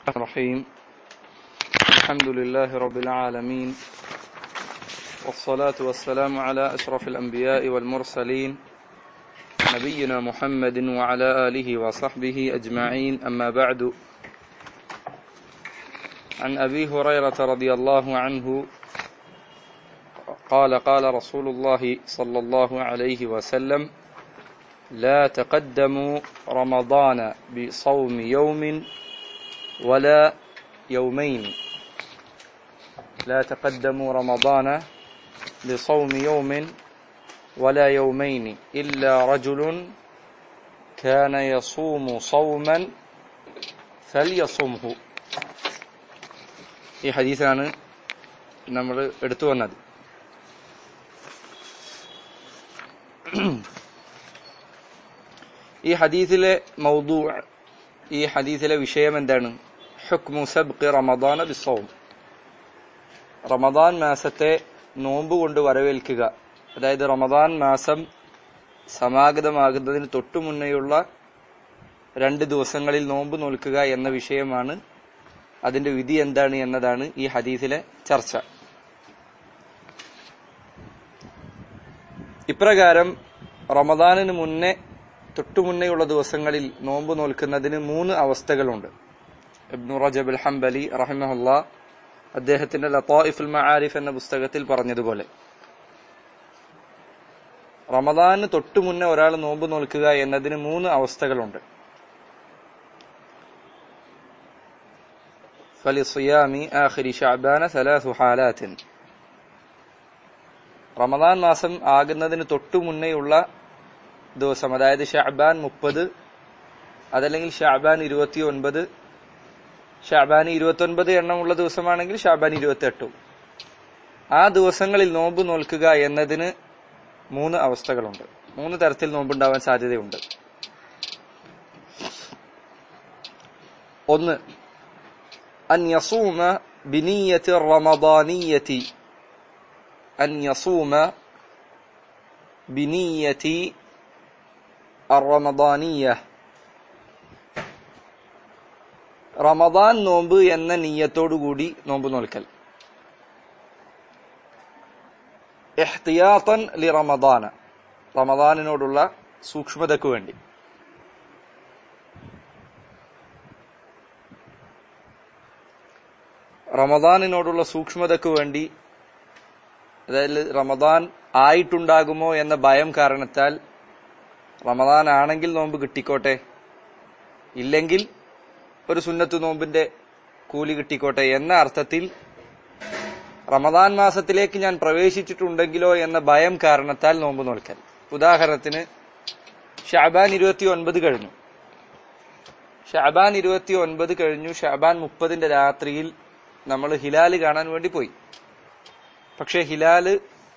الرحيم الحمد لله رب العالمين والصلاة والسلام على أشرف الأنبياء والمرسلين نبينا محمد وعلى آله وصحبه أجمعين أما بعد عن أبي هريرة رضي الله عنه قال رسول الله صلى الله عليه وسلم لا تقدموا رمضان بصوم يوم ولا يومين لا تقدموا رمضان بصوم يوم ولا يومين إلا رجل كان يصوم صوما فليصمه. ഈ ഹദീസാണ് നമ്മൾ എടുത്തു വന്നത്. ഈ ഹദീസിലെ മൗദൂ, ഈ ഹദീസിലെ വിഷയം എന്താണ്? ഹുക്മു സബ്ഖി റമദാന ബിസ്സൗം, റമദാൻ മാസത്തെ നോമ്പ് കൊണ്ട് വരവേൽക്കുക. അതായത് റമദാൻ മാസം സമാഗതമാകുന്നതിന് തൊട്ടു മുന്നേയുള്ള 2 ദിവസങ്ങളിൽ നോമ്പ് നോൽക്കുക എന്ന വിഷയമാണ്. അതിന്റെ വിധി എന്താണ് എന്നതാണ് ഈ ഹദീസിലെ ചർച്ച. ഇപ്രകാരം റമദാനിന് മുന്നേ തൊട്ടുമുന്നേയുള്ള ദിവസങ്ങളിൽ നോമ്പ് നോൽക്കുന്നതിന് 3 അവസ്ഥകളുണ്ട്. ഇബ്നു റജബ് അൽ ഹംബലി റഹിമഹുല്ലാ അദ്ദേഹത്തിന്റെ ലതായിഫുൽ മആരിഫ് എന്ന പുസ്തകത്തിൽ പറഞ്ഞതുപോലെ, റമദാന് തൊട്ടു മുന്നേ ഒരാൾ നോമ്പ് നോൽക്കുക എന്നതിന് 3 അവസ്ഥകളുണ്ട്. ഫലിസിയാമി ആഖിരി ശഅബാന 3 ഹാലാത്തിൻ, റമദാൻ മാസം ആകുന്നതിന് തൊട്ടു മുന്നേയുള്ള ദിവസം, അതായത് ശഅബാൻ 30, അതല്ലെങ്കിൽ ശഅബാൻ 29, ശഅബാൻ 29 എണ്ണമുള്ള ദിവസമാണെങ്കിൽ ശഅബാൻ 28, ആ ദിവസങ്ങളിൽ നോമ്പ് നോൽക്കുക എന്നതിന് 3 അവസ്ഥകളുണ്ട്. 3 തരത്തിൽ നോമ്പുണ്ടാവാൻ സാധ്യതയുണ്ട്. 1, അൻ യസൂമ ബിനിയ്യത്തി റമദാനിയ്യതി, അൻ യസൂമ ബിനിയ്യത്തി അർറമദാനിയ്യ, റമദാൻ നോമ്പ് എന്ന നിയ്യത്തോടുകൂടി നോമ്പ് നോൽക്കൽ. ഇഹ്തിയാത്തൻ ലി റമദാന, റമദാനിനോടുള്ള സൂക്ഷ്മതയ്ക്ക് വേണ്ടി. റമദാനിനോടുള്ള സൂക്ഷ്മതയ്ക്ക് വേണ്ടി, അതായത് റമദാൻ ആയിട്ടുണ്ടാകുമോ എന്ന ഭയം കാരണത്താൽ റമദാൻ ആണെങ്കിൽ നോമ്പ് കിട്ടിക്കോട്ടെ, ഇല്ലെങ്കിൽ ഒരു സുന്നത്ത് നോമ്പിന്റെ കൂലി കിട്ടിക്കോട്ടെ എന്ന അർത്ഥത്തിൽ റമദാൻ മാസത്തിലേക്ക് ഞാൻ പ്രവേശിച്ചിട്ടുണ്ടെങ്കിലോ എന്ന ഭയം കാരണത്താൽ നോമ്പ് നോൽക്കൽ. ഉദാഹരണത്തിന് ശഅബാൻ 29 കഴിഞ്ഞു, ശഅബാൻ 29 കഴിഞ്ഞു, ശഅബാൻ 30 രാത്രിയിൽ നമ്മൾ ഹിലാല് കാണാൻ വേണ്ടി പോയി. പക്ഷെ ഹിലാല്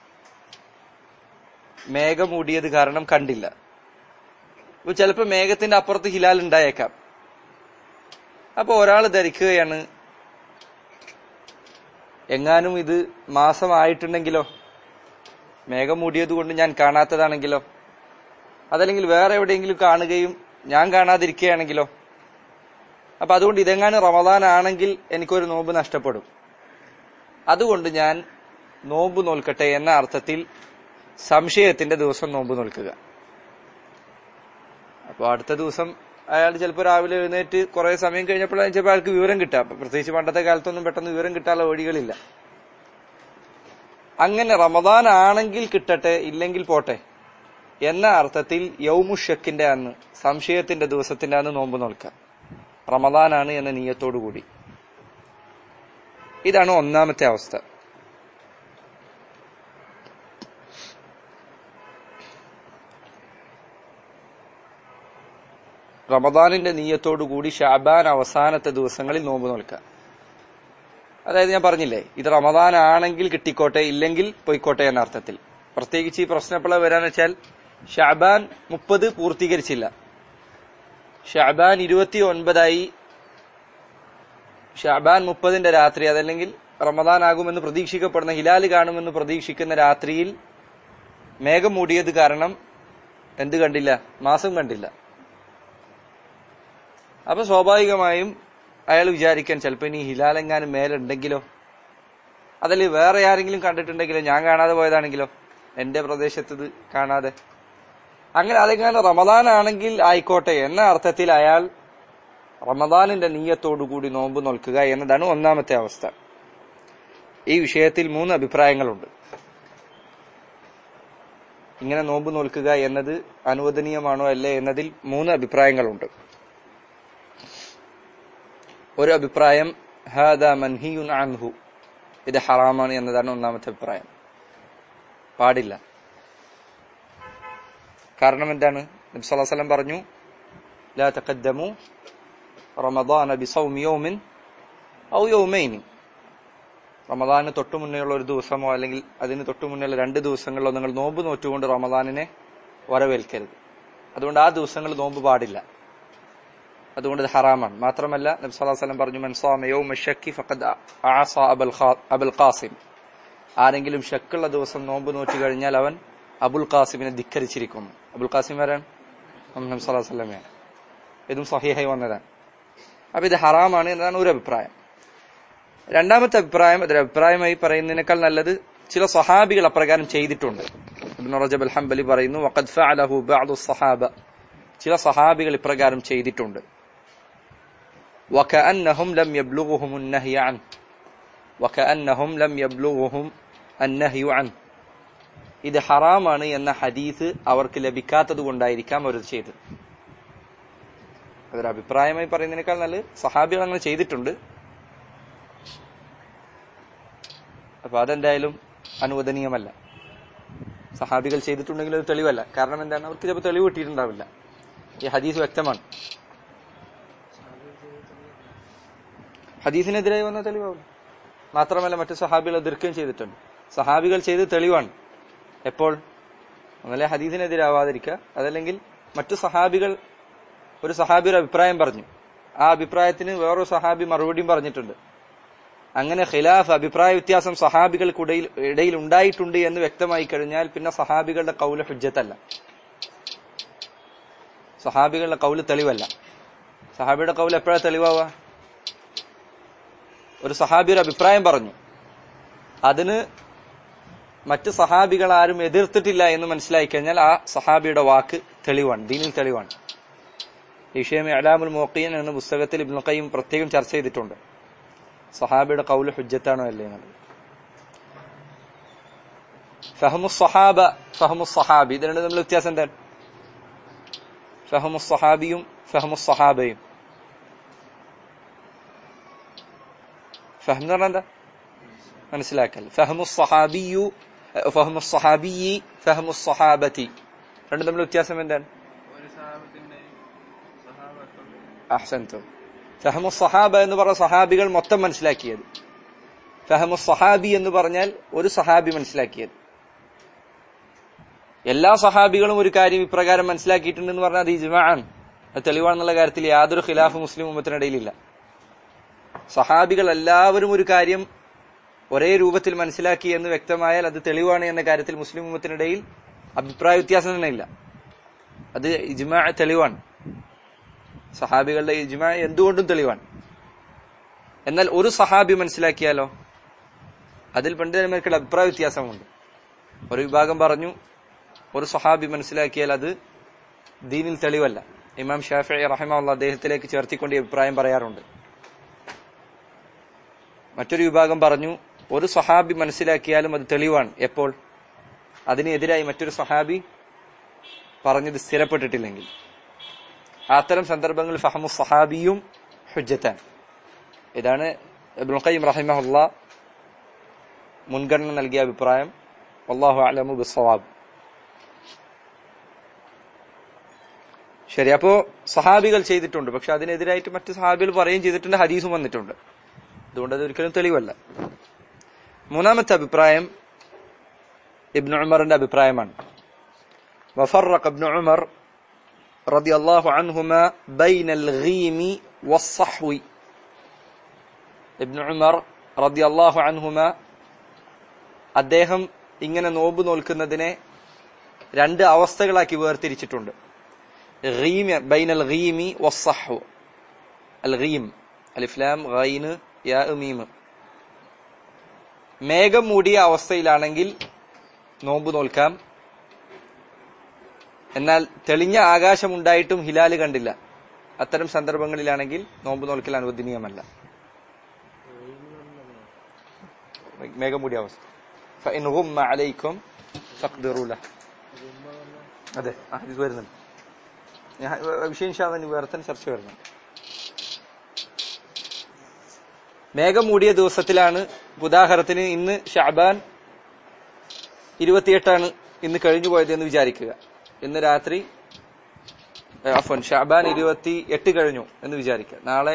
മേഘം മൂടിയത് കാരണം കണ്ടില്ല. ചിലപ്പോൾ മേഘത്തിന്റെ അപ്പുറത്ത് ഹിലാൽ ഉണ്ടായേക്കാം. അപ്പൊ ഒരാൾ ധരിക്കുകയാണ്, എങ്ങാനും ഇത് മാസമായിട്ടുണ്ടെങ്കിലോ, മേഘം മൂടിയത് കൊണ്ട് ഞാൻ കാണാത്തതാണെങ്കിലോ, അതല്ലെങ്കിൽ വേറെ എവിടെയെങ്കിലും കാണുകയും ഞാൻ കാണാതിരിക്കുകയാണെങ്കിലോ, അപ്പൊ അതുകൊണ്ട് ഇതെങ്ങാനും റമദാൻ ആണെങ്കിൽ എനിക്കൊരു നോമ്പ് നഷ്ടപ്പെടും, അതുകൊണ്ട് ഞാൻ നോമ്പ് നോൽക്കട്ടെ എന്ന അർത്ഥത്തിൽ സംശയത്തിന്റെ ദിവസം നോമ്പ് നോൽക്കുക. അപ്പൊ അടുത്ത ദിവസം അയാൾ ചിലപ്പോൾ രാവിലെ എഴുന്നേറ്റ് കുറെ സമയം കഴിഞ്ഞപ്പോഴാണ് ചിലപ്പോൾ അയാൾക്ക് വിവരം കിട്ടുക. പ്രത്യേകിച്ച് പണ്ടത്തെ കാലത്തൊന്നും പെട്ടെന്ന് വിവരം കിട്ടാനുള്ള വഴികളില്ല. അങ്ങനെ റമദാൻ ആണെങ്കിൽ കിട്ടട്ടെ, ഇല്ലെങ്കിൽ പോട്ടെ എന്ന അർത്ഥത്തിൽ യൗമുഷക്കിന്റെ അന്ന്, സംശയത്തിന്റെ ദിവസത്തിന്റെ അന്ന് നോമ്പ് നോൽക്കാം, റമദാനാണ് എന്ന നിയ്യത്തോടുകൂടി. ഇതാണ് 1ാമത്തെ അവസ്ഥ. റമദാനിന്റെ നിയ്യത്തോടുകൂടി ശഅബാൻ അവസാനത്തെ ദിവസങ്ങളിൽ നോമ്പ് നോൽക്കുക. അതായത് ഞാൻ പറഞ്ഞില്ലേ, ഇത് റമദാൻ ആണെങ്കിൽ കിട്ടിക്കോട്ടെ, ഇല്ലെങ്കിൽ പൊയ്ക്കോട്ടെ എന്ന അർത്ഥത്തിൽ. പ്രത്യേകിച്ച് ഈ പ്രശ്നം എപ്പോഴാണ് വരാന്ന് വെച്ചാൽ, ശഅബാൻ 30 പൂർത്തീകരിച്ചില്ല, ശഅബാൻ 29 ശഅബാൻ 30 രാത്രി, അതല്ലെങ്കിൽ റമദാൻ ആകുമെന്ന് പ്രതീക്ഷിക്കപ്പെടുന്ന, ഹിലാല് കാണുമെന്ന് പ്രതീക്ഷിക്കുന്ന രാത്രിയിൽ മേഘം മൂടിയത് കാരണം എന്ത് കണ്ടില്ല? മാസം കണ്ടില്ല. അപ്പൊ സ്വാഭാവികമായും അയാൾ വിചാരിക്കാൻ ചിലപ്പോൾ ഇനി ഹിലാലെങ്ങാനും മേലുണ്ടെങ്കിലോ, അതിൽ വേറെ ആരെങ്കിലും കണ്ടിട്ടുണ്ടെങ്കിലോ, ഞാൻ കാണാതെ പോയതാണെങ്കിലോ, എന്റെ പ്രദേശത്ത് ഇത് കാണാതെ, അങ്ങനെ അതെങ്ങനെ റമദാനാണെങ്കിൽ ആയിക്കോട്ടെ എന്ന അർത്ഥത്തിൽ അയാൾ റമദാനിന്റെ നീയത്തോടുകൂടി നോമ്പ് നോൽക്കുക എന്നതാണ് ഒന്നാമത്തെ അവസ്ഥ. ഈ വിഷയത്തിൽ 3 അഭിപ്രായങ്ങളുണ്ട്. ഇങ്ങനെ നോമ്പ് നോൽക്കുക എന്നത് അനുവദനീയമാണോ അല്ലേ എന്നതിൽ 3 അഭിപ്രായങ്ങളുണ്ട്. ഒരു അഭിപ്രായം ഹാദാ മൻഹിയുൻ അൻഹു, ഇത് ഹറാമാണ് എന്നതാണ് ഒന്നാമത്തെ അഭിപ്രായം. പാടില്ല. കാരണം എന്താണ്? നബി സല്ലല്ലാഹു അലൈഹി വസല്ലം പറഞ്ഞു, ലാ തഖദ്ദമു റമദാന ബിസൗമി യൗമിൻ ഔ യൗമൈനി. റമദാന് തൊട്ടു മുന്നേയുള്ള ഒരു ദിവസമോ അല്ലെങ്കിൽ അതിന് തൊട്ടു മുന്നേയുള്ള 2 ദിവസങ്ങളിലോ നിങ്ങൾ നോമ്പ് നോറ്റുകൊണ്ട് റമദാനിനെ വരവേൽക്കരുത്. അതുകൊണ്ട് ആ ദിവസങ്ങൾ നോമ്പ് പാടില്ല. അതുകൊണ്ട് ഇത് ഹറാമാണ്. മാത്രമല്ല നബി സല്ലല്ലാഹു അലൈഹി വസല്ലം പറഞ്ഞു, മൻ സാമ യൗമ ശക്കി ഫഖദ് അഅസ അബുൽ ഖാസിം. ആരെങ്കിലും ശക്കുള്ള ദിവസം നോമ്പ് നോറ്റു കഴിഞ്ഞാൽ അവൻ അബുൽ ഖാസിമിനെ ധിക്കരിച്ചിരിക്കുന്നു. അബുൽ ഖാസിം ആരാണ്? നബി സല്ലല്ലാഹു അലൈഹി വസല്ലമയാണ്. ഇതും സ്വഹീഹായി വന്നതാണ്. അപ്പൊ ഇത് ഹറാമാണ് എന്നതാണ് ഒരു അഭിപ്രായം. രണ്ടാമത്തെ അഭിപ്രായം, അതൊരു അഭിപ്രായമായി പറയുന്നതിനേക്കാൾ നല്ലത് ചില സ്വഹാബികൾ അപ്രകാരം ചെയ്തിട്ടുണ്ട്. ഇബ്നു റജബ് അൽ ഹംബലി പറയുന്നു, വഖദ് ഫഅലഹു ബഅദു സ്വഹാബ, ചില സ്വഹാബികൾ ഇപ്രകാരം ചെയ്തിട്ടുണ്ട്. വകഅന്നഹും ലം യബ്ലുഗുഹും അൻ-നഹ്യ അൻ, വകഅന്നഹും ലം യബ്ലുഗുഹും അൻ-നഹ്യു അൻ. ഇത് ഹറാമാണ് എന്ന ഹദീസ് അവർക്ക് ലഭിക്കാത്തത് കൊണ്ടായിരിക്കാം അവർ ചെയ്തത്. അതൊരു അഭിപ്രായമായി പറയുന്നതിനേക്കാൾ നല്ലത് സ്വഹാബികൾ അങ്ങനെ ചെയ്തിട്ടുണ്ട്. അപ്പൊ അതെന്തായാലും അനുവദനീയമല്ല. സഹാബികൾ ചെയ്തിട്ടുണ്ടെങ്കിൽ അത് തെളിവല്ല. കാരണം എന്താണ്? അവർക്ക് ചിലപ്പോൾ തെളിവ് കിട്ടിയിട്ടുണ്ടാവില്ല. ഈ ഹദീസ് വ്യക്തമാണ്. ഹദീസിനെതിരായി വന്ന തെളിവാവില്ല. മാത്രമല്ല മറ്റു സഹാബികൾ എതിർക്കുകയും ചെയ്തിട്ടുണ്ട്. സഹാബികൾ ചെയ്ത് തെളിവാണ്. എപ്പോൾ? ഒന്നല്ലേ ഹദീസിനെതിരാവാതിരിക്കുക, അതല്ലെങ്കിൽ മറ്റു സഹാബികൾ, ഒരു സഹാബി ഒരു അഭിപ്രായം പറഞ്ഞു, ആ അഭിപ്രായത്തിന് വേറൊരു സഹാബി മറുപടിയും പറഞ്ഞിട്ടുണ്ട്. അങ്ങനെ ഖിലാഫ്, അഭിപ്രായ വ്യത്യാസം സഹാബികൾക്കിടയിൽ ഉണ്ടായിട്ടുണ്ട് എന്ന് വ്യക്തമായി കഴിഞ്ഞാൽ പിന്നെ സഹാബികളുടെ ഖൗല് ഹുജ്ജത്തല്ല, സഹാബികളുടെ ഖൗല് തെളിവല്ല. സഹാബിയുടെ ഖൗല് എപ്പോഴാണ് തെളിവാവുക? ഒരു സഹാബി ഒരു അഭിപ്രായം പറഞ്ഞു, അതിന് മറ്റ് സഹാബികൾ ആരും എതിർത്തിട്ടില്ല എന്ന് മനസ്സിലായി കഴിഞ്ഞാൽ ആ സഹാബിയുടെ വാക്ക് തെളിവാണ്, ദീനിൽ തെളിവാണ്. ഈ വിഷയം ഇഅ്ലാമുൽ മുവഖ്ഖിഈൻ എന്ന പുസ്തകത്തിൽ ഇബ്നുൽ ഖയ്യിം പ്രത്യേകം ചർച്ച ചെയ്തിട്ടുണ്ട്. സഹാബിയുടെ ഖൗല് ഹുജ്ജത്താണോ അല്ലേ എന്നുള്ളത്. ഫഹ്മു സ്വഹാബ, ഫഹ്മു സ്വഹാബി, ഇത് രണ്ടും തമ്മിൽ വ്യത്യാസം എന്താണ്? ഫഹ്മു സ്വഹാബിയും ഫഹ്മു സ്വഹാബയും. ഫഹ്ം എന്ന് പറഞ്ഞാൽ എന്താ? മനസ്സിലാക്കൽ. ഫഹ്മു സ്വഹാബിയു, ഫഹ്മു സ്വഹാബിയി, ഫഹ്മു സ്വഹാബതി, രണ്ടും തമ്മിൽ വ്യത്യാസം എന്താണ്? അഹ്സൻതും. ഫഹ്മു സ്വഹാബ എന്ന് പറഞ്ഞ സഹാബികൾ മൊത്തം മനസ്സിലാക്കിയത്. ഫഹ്മു സ്വഹാബി എന്ന് പറഞ്ഞാൽ ഒരു സഹാബി മനസ്സിലാക്കിയത്. എല്ലാ സഹാബികളും ഒരു കാര്യം ഇപ്രകാരം മനസ്സിലാക്കിയിട്ടുണ്ടെന്ന് പറഞ്ഞാൽ അത് ഇജ്മാഅൻ, അത് തെളിവാണെന്നുള്ള കാര്യത്തിൽ യാതൊരു ഖിലാഫ് മുസ്ലിം ഉമ്മത്തിനിടയിലില്ല. സഹാബികൾ എല്ലാവരും ഒരു കാര്യം ഒരേ രൂപത്തിൽ മനസ്സിലാക്കി എന്ന് വ്യക്തമായാൽ അത് തെളിവാണ് എന്ന കാര്യത്തിൽ മുസ്ലിം ഉമ്മത്തിനിടയിൽ അഭിപ്രായ വ്യത്യാസം തന്നെ ഇല്ല. അത് ഇജ്മാ തെളിവാണ്. സഹാബികളുടെ ഇജ്മാ എന്തുകൊണ്ടും തെളിവാണ്. എന്നാൽ ഒരു സഹാബി മനസ്സിലാക്കിയാലോ അതിൽ പണ്ഡിതന്മാർക്കുള്ള അഭിപ്രായ വ്യത്യാസമുണ്ട്. ഒരു വിഭാഗം പറഞ്ഞു ഒരു സഹാബി മനസ്സിലാക്കിയാൽ അത് ദീനിൽ തെളിവല്ല. ഇമാം ഷാഫിഈ റഹിമഹുല്ലാഹ് അദ്ദേഹത്തിലേക്ക് ചേർത്തിക്കൊണ്ട് ഈ അഭിപ്രായം പറയാറുണ്ട്. മറ്റൊരു വിഭാഗം പറഞ്ഞു ഒരു സഹാബി മനസ്സിലാക്കിയാലും അത് തെളിവാണ്. എപ്പോൾ? അതിനെതിരായി മറ്റൊരു സഹാബി പറഞ്ഞത് സ്ഥിരപ്പെട്ടിട്ടില്ലെങ്കിൽ. അത്തരം സന്ദർഭങ്ങളിൽ ഫഹ്മു സഹാബിയും ഹുജ്ജത്താൻ. ഇതാണ് ഇബ്നുൽ ഖയ്യിം റഹിമഹുല്ലാഹ് മുൻഗണന നൽകിയ അഭിപ്രായം. വല്ലാഹു അഅലമു ബിസ്സവാബ്. ശരി, അപ്പോ സഹാബികൾ ചെയ്തിട്ടുണ്ട്, പക്ഷെ അതിനെതിരായിട്ട് മറ്റു സഹാബികൾ പറയുകയും ചെയ്തിട്ടുണ്ട്, ഹദീസും വന്നിട്ടുണ്ട്. അതുകൊണ്ട് അത് ഒരിക്കലും തെളിവല്ല. മൂന്നാമത്തെ അഭിപ്രായം ഇബ്നു ഉമറിന്റെ അഭിപ്രായമാണ്. വഫറഖ ഇബ്നു ഉമർ റളിയല്ലാഹു അൻഹുമാ ബൈനൽ ഗീമി വസ്സഹ്വി. ഇബ്നു ഉമർ റളിയല്ലാഹു അൻഹുമാ അദ്ദേഹം ഇങ്ങനെ നോമ്പ് നോൽക്കുന്നതിനെ 2 അവസ്ഥകളാക്കി വേർതിരിച്ചിട്ടുണ്ട്. ഗീം ബൈനൽ ഗീമി വസ്സഹ്വ്. അൽ ഗീം അലിഫ് ലാം ഗൈന് യാ മീം. മേഘം മൂടിയ അവസ്ഥയിലാണെങ്കിൽ നോമ്പ് നോൽക്കാം. എന്നാൽ തെളിഞ്ഞ ആകാശമുണ്ടായിട്ടും ഹിലാല് കണ്ടില്ല, അത്തരം സന്ദർഭങ്ങളിലാണെങ്കിൽ നോമ്പ് നോൽക്കൽ അനുവദനീയമല്ല. മേഘം മൂടിയ അവസ്ഥ فإن غم عليكم فاقدروا له. അതെ, ഇത് വരുന്നുണ്ട്. വിഷയം ഇൻഷാ അല്ലാഹ് വേറെ തന്നെ ചർച്ച വരുന്നുണ്ട്. മേഘം മൂടിയ ദിവസത്തിലാണ്, ഉദാഹരണത്തിന് ഇന്ന് ഷഅബാൻ 28 ഇന്ന് കഴിഞ്ഞു പോയത് എന്ന് വിചാരിക്കുക. ഇന്ന് രാത്രി ഷഅബാൻ 28 കഴിഞ്ഞു എന്ന് വിചാരിക്കുക. നാളെ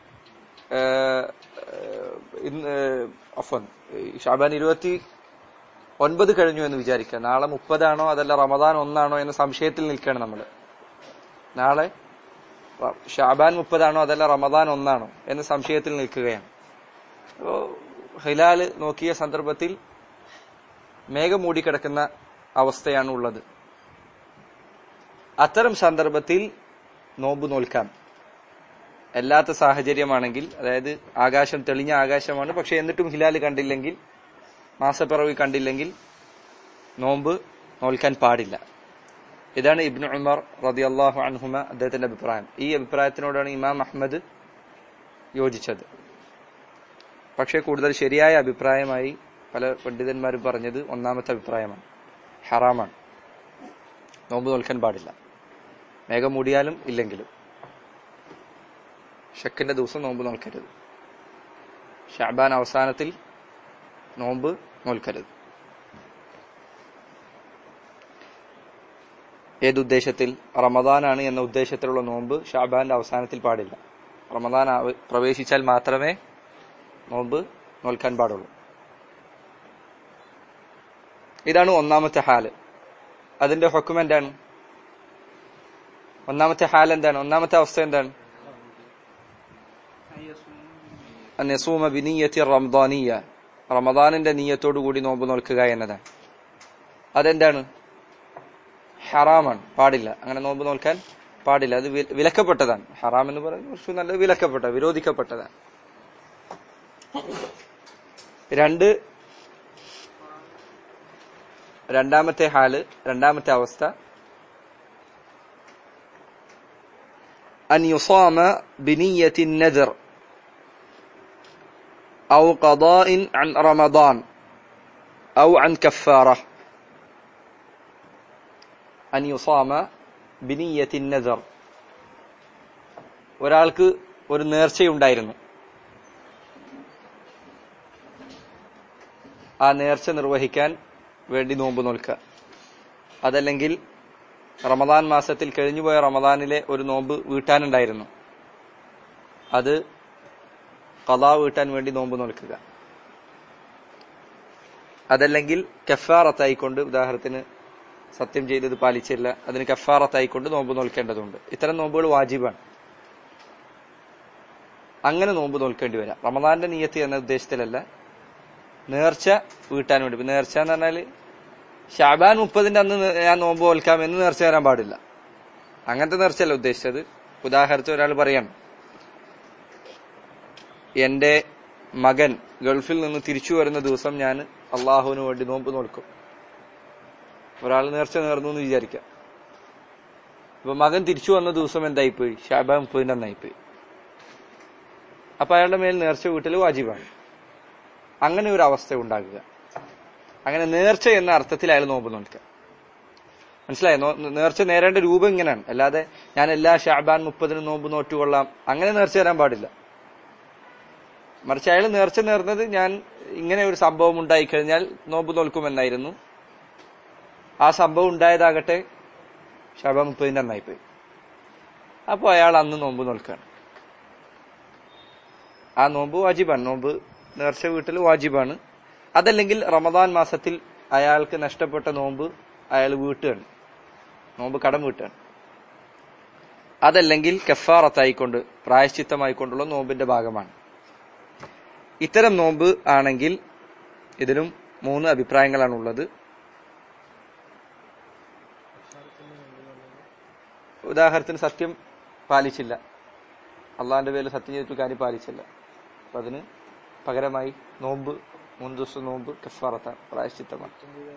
ഷഅബാൻ 29 കഴിഞ്ഞു എന്ന് വിചാരിക്കുക. നാളെ 30 അതല്ല റമദാൻ 1 എന്ന സംശയത്തിൽ നിൽക്കുകയാണ് നമ്മൾ. നാളെ ഷഅബാൻ 30 അതല്ല റമദാൻ 1 എന്ന സംശയത്തിൽ നിൽക്കുകയാണ്. അപ്പോ ഹിലാല് നോക്കിയ സന്ദർഭത്തിൽ മേഘം മൂടിക്കിടക്കുന്ന അവസ്ഥയാണ് ഉള്ളത്. അത്തരം സന്ദർഭത്തിൽ നോമ്പ് നോൽക്കാം. അല്ലാത്ത സാഹചര്യമാണെങ്കിൽ, അതായത് ആകാശം തെളിഞ്ഞ ആകാശമാണ്, പക്ഷെ എന്നിട്ടും ഹിലാല് കണ്ടില്ലെങ്കിൽ, മാസപ്പിറവി കണ്ടില്ലെങ്കിൽ നോമ്പ് നോൽക്കാൻ പാടില്ല. ഇതാണ് ഇബ്നു ഉമർ റളിയല്ലാഹു അൻഹുമ അദ്ദേഹത്തിന്റെ അഭിപ്രായം. ഈ അഭിപ്രായത്തിനോടാണ് ഇമാം അഹ്മദ് യോജിച്ചത്. പക്ഷെ കൂടുതൽ ശരിയായ അഭിപ്രായമായി പല പണ്ഡിതന്മാരും പറഞ്ഞത് ഒന്നാമത്തെ അഭിപ്രായമാണ്, ഹറാമാണ്, നോമ്പ് നോൽക്കാൻ പാടില്ല, മേഘം മൂടിയാലും ഇല്ലെങ്കിലും. ഷക്കിന്റെ ദിവസം നോമ്പ് നോൽക്കരുത്, ഷഅബാൻ അവസാനത്തിൽ നോമ്പ് നോൽക്കരുത്. ഏതുദ്ദേശത്തിൽ? റമദാനാണ് എന്ന ഉദ്ദേശത്തിലുള്ള നോമ്പ് ഷഅബാന്റെ അവസാനത്തിൽ പാടില്ല. റമദാൻ പ്രവേശിച്ചാൽ മാത്രമേ നോമ്പ് നോൽക്കാൻ പാടുള്ളൂ. ഇതാണ് ഒന്നാമത്തെ ഹാല്. അതിന്റെ ഹുക്ം എന്താണ്? ഒന്നാമത്തെ ഹാൽ എന്താണ്? ഒന്നാമത്തെ അവസ്ഥ എന്താണ്? അൻ യസൂമ ബിനിയ്യത്തി റമദാനിയ്യ, റമദാനിന്റെ നിയ്യത്തോടു കൂടി നോമ്പ് നോൽക്കുക എന്നതാണ്. അതെന്താണ്? ഹറാമാണ്, പാടില്ല. അങ്ങനെ നോമ്പ് നോൽക്കാൻ പാടില്ല. അത് വിലക്കപ്പെട്ടതാണ്. ഹറാം എന്ന് പറയുന്നത് കുറച്ച് നല്ല വിലക്കപ്പെട്ട, വിരോധിക്കപ്പെട്ടതാണ്. രണ്ടാമത്തെ ഹാല്, രണ്ടാമത്തെ അവസ്ഥ അൻ യുസാമ ബിനിയ്യത്തി നദർ ഔ ഖദാഇൻ അൻ റമദാൻ ഔ അൻ കഫാറ. അൻ യുസാമ ബിനിയ്യത്തി നദർ, ഒരാൾക്ക് ഒരു നേർച്ചയുണ്ടായിരുന്നു, ആ നേർച്ച നിർവഹിക്കാൻ വേണ്ടി നോമ്പ് നോൽക്കുക. അതല്ലെങ്കിൽ റമദാൻ മാസത്തിൽ കഴിഞ്ഞുപോയ റമദാനിലെ ഒരു നോമ്പ് വീട്ടാനുണ്ടായിരുന്നു, അത് ഖളാ വീട്ടാൻ വേണ്ടി നോമ്പ് നോൽക്കുക. അതല്ലെങ്കിൽ കഫാറത്തായിക്കൊണ്ട്, ഉദാഹരണത്തിന് സത്യം ചെയ്തത് പാലിച്ചില്ല, അതിന് കഫാറത്തായിക്കൊണ്ട് നോമ്പ് നോൽക്കേണ്ടതുണ്ട്. ഇത്തരം നോമ്പുകൾ വാജിബാണ്. അങ്ങനെ നോമ്പ് നോൽക്കേണ്ടി വരാം. റമദാന്റെ നിയ്യത്ത് എന്ന ഉദ്ദേശത്തിലല്ല, നേർച്ച വീട്ടാൻ വേണ്ടി. നേർച്ച എന്ന് പറഞ്ഞാല് ഷഅബാൻ 30 അന്ന് ഞാൻ നോമ്പ് നോൽക്കാം എന്ന് നേർച്ച വരാൻ പാടില്ല. അങ്ങനത്തെ നേർച്ചയല്ല ഉദ്ദേശിച്ചത്. ഉദാഹരണത്തിന് ഒരാൾ പറയാണ്, എന്റെ മകൻ ഗൾഫിൽ നിന്ന് തിരിച്ചു വരുന്ന ദിവസം ഞാൻ അള്ളാഹുവിന് വേണ്ടി നോമ്പ് നോൽക്കും. ഒരാൾ നേർച്ച നേർന്നു എന്ന് വിചാരിക്കാം. അപ്പൊ മകൻ തിരിച്ചു വന്ന ദിവസം എന്തായിപ്പോയി? ഷഅബാൻ 30 അന്നായിപ്പോയി. അപ്പൊ അയാളുടെ മേൽ നേർച്ച വീട്ടൽ വാജിബാണ്. അങ്ങനെ ഒരു അവസ്ഥ ഉണ്ടാകുക. അങ്ങനെ നേർച്ച എന്ന അർത്ഥത്തിൽ അയാൾ നോമ്പ് നോൽക്കുക. മനസ്സിലായോ? നേർച്ച നേരേണ്ട രൂപം ഇങ്ങനെയാണ്. അല്ലാതെ ഞാൻ എല്ലാ ഷഅബാൻ 30 നോമ്പ് നോറ്റുകൊള്ളാം, അങ്ങനെ നേർച്ച തരാൻ പാടില്ല. മറിച്ച് അയാൾ നേർച്ച നേർന്നത് ഞാൻ ഇങ്ങനെ ഒരു സംഭവം ഉണ്ടായിക്കഴിഞ്ഞാൽ നോമ്പ് നോൽക്കുമെന്നായിരുന്നു. ആ സംഭവം ഉണ്ടായതാകട്ടെ ഷഅബാൻ 30 അന്നായിപ്പോയി. അപ്പോൾ അയാൾ അന്ന് നോമ്പ് നോൽക്കുകയാണ്. ആ നോമ്പ് വാജിബാണ്. നോമ്പ് നേർച്ച വീട്ടിൽ വാജിബാണ്. അതല്ലെങ്കിൽ റമദാൻ മാസത്തിൽ അയാൾക്ക് നഷ്ടപ്പെട്ട നോമ്പ് അയാൾ വീട്ടുകയാണ്, നോമ്പ് കടം വീട്ടുകയാണ്. അതല്ലെങ്കിൽ കഫാറത്തായിക്കൊണ്ട്, പ്രായശ്ചിത്തമായിക്കൊണ്ടുള്ള നോമ്പിന്റെ ഭാഗമാണ്. ഇത്തരം നോമ്പ് ആണെങ്കിൽ ഇതിനും 3 അഭിപ്രായങ്ങളാണുള്ളത്. ഉദാഹരണത്തിന് സത്യം പാലിച്ചില്ല, അള്ളാഹിന്റെ പേരിൽ സത്യം ചെയ്തിട്ട് കാര്യം പാലിച്ചില്ല, അപ്പൊ അതിന് പകരമായി നോമ്പ്, 3 ദിവസം നോമ്പ് കഫാറത്താണ്, പ്രായശ്ചിത്തമാണ്.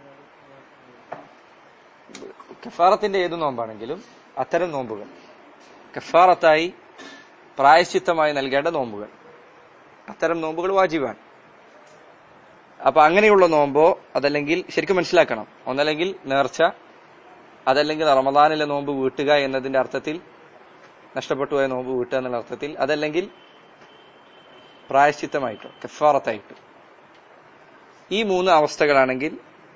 കഫാറത്തിന്റെ ഏത് നോമ്പാണെങ്കിലും അത്തരം നോമ്പുകൾ കഫാറത്തായി പ്രായശ്ചിത്തമായി നൽകേണ്ട നോമ്പുകൾ, അത്തരം നോമ്പുകൾ വാജിബാണ്. അപ്പൊ അങ്ങനെയുള്ള നോമ്പോ അതല്ലെങ്കിൽ ശരിക്കും മനസ്സിലാക്കണം, ഒന്നല്ലെങ്കിൽ നേർച്ച, അതല്ലെങ്കിൽ റമദാനിലെ നോമ്പ് വീട്ടുക എന്നതിന്റെ അർത്ഥത്തിൽ, നഷ്ടപ്പെട്ടു പോയ നോമ്പ് വീട്ടുക എന്നുള്ള അർത്ഥത്തിൽ, അതല്ലെങ്കിൽ പ്രായശ്ചിത്തമായിട്ടോ കഫാറത്തായിട്ടോ. ഈ 3 അവസ്ഥകളാണെങ്കിൽ,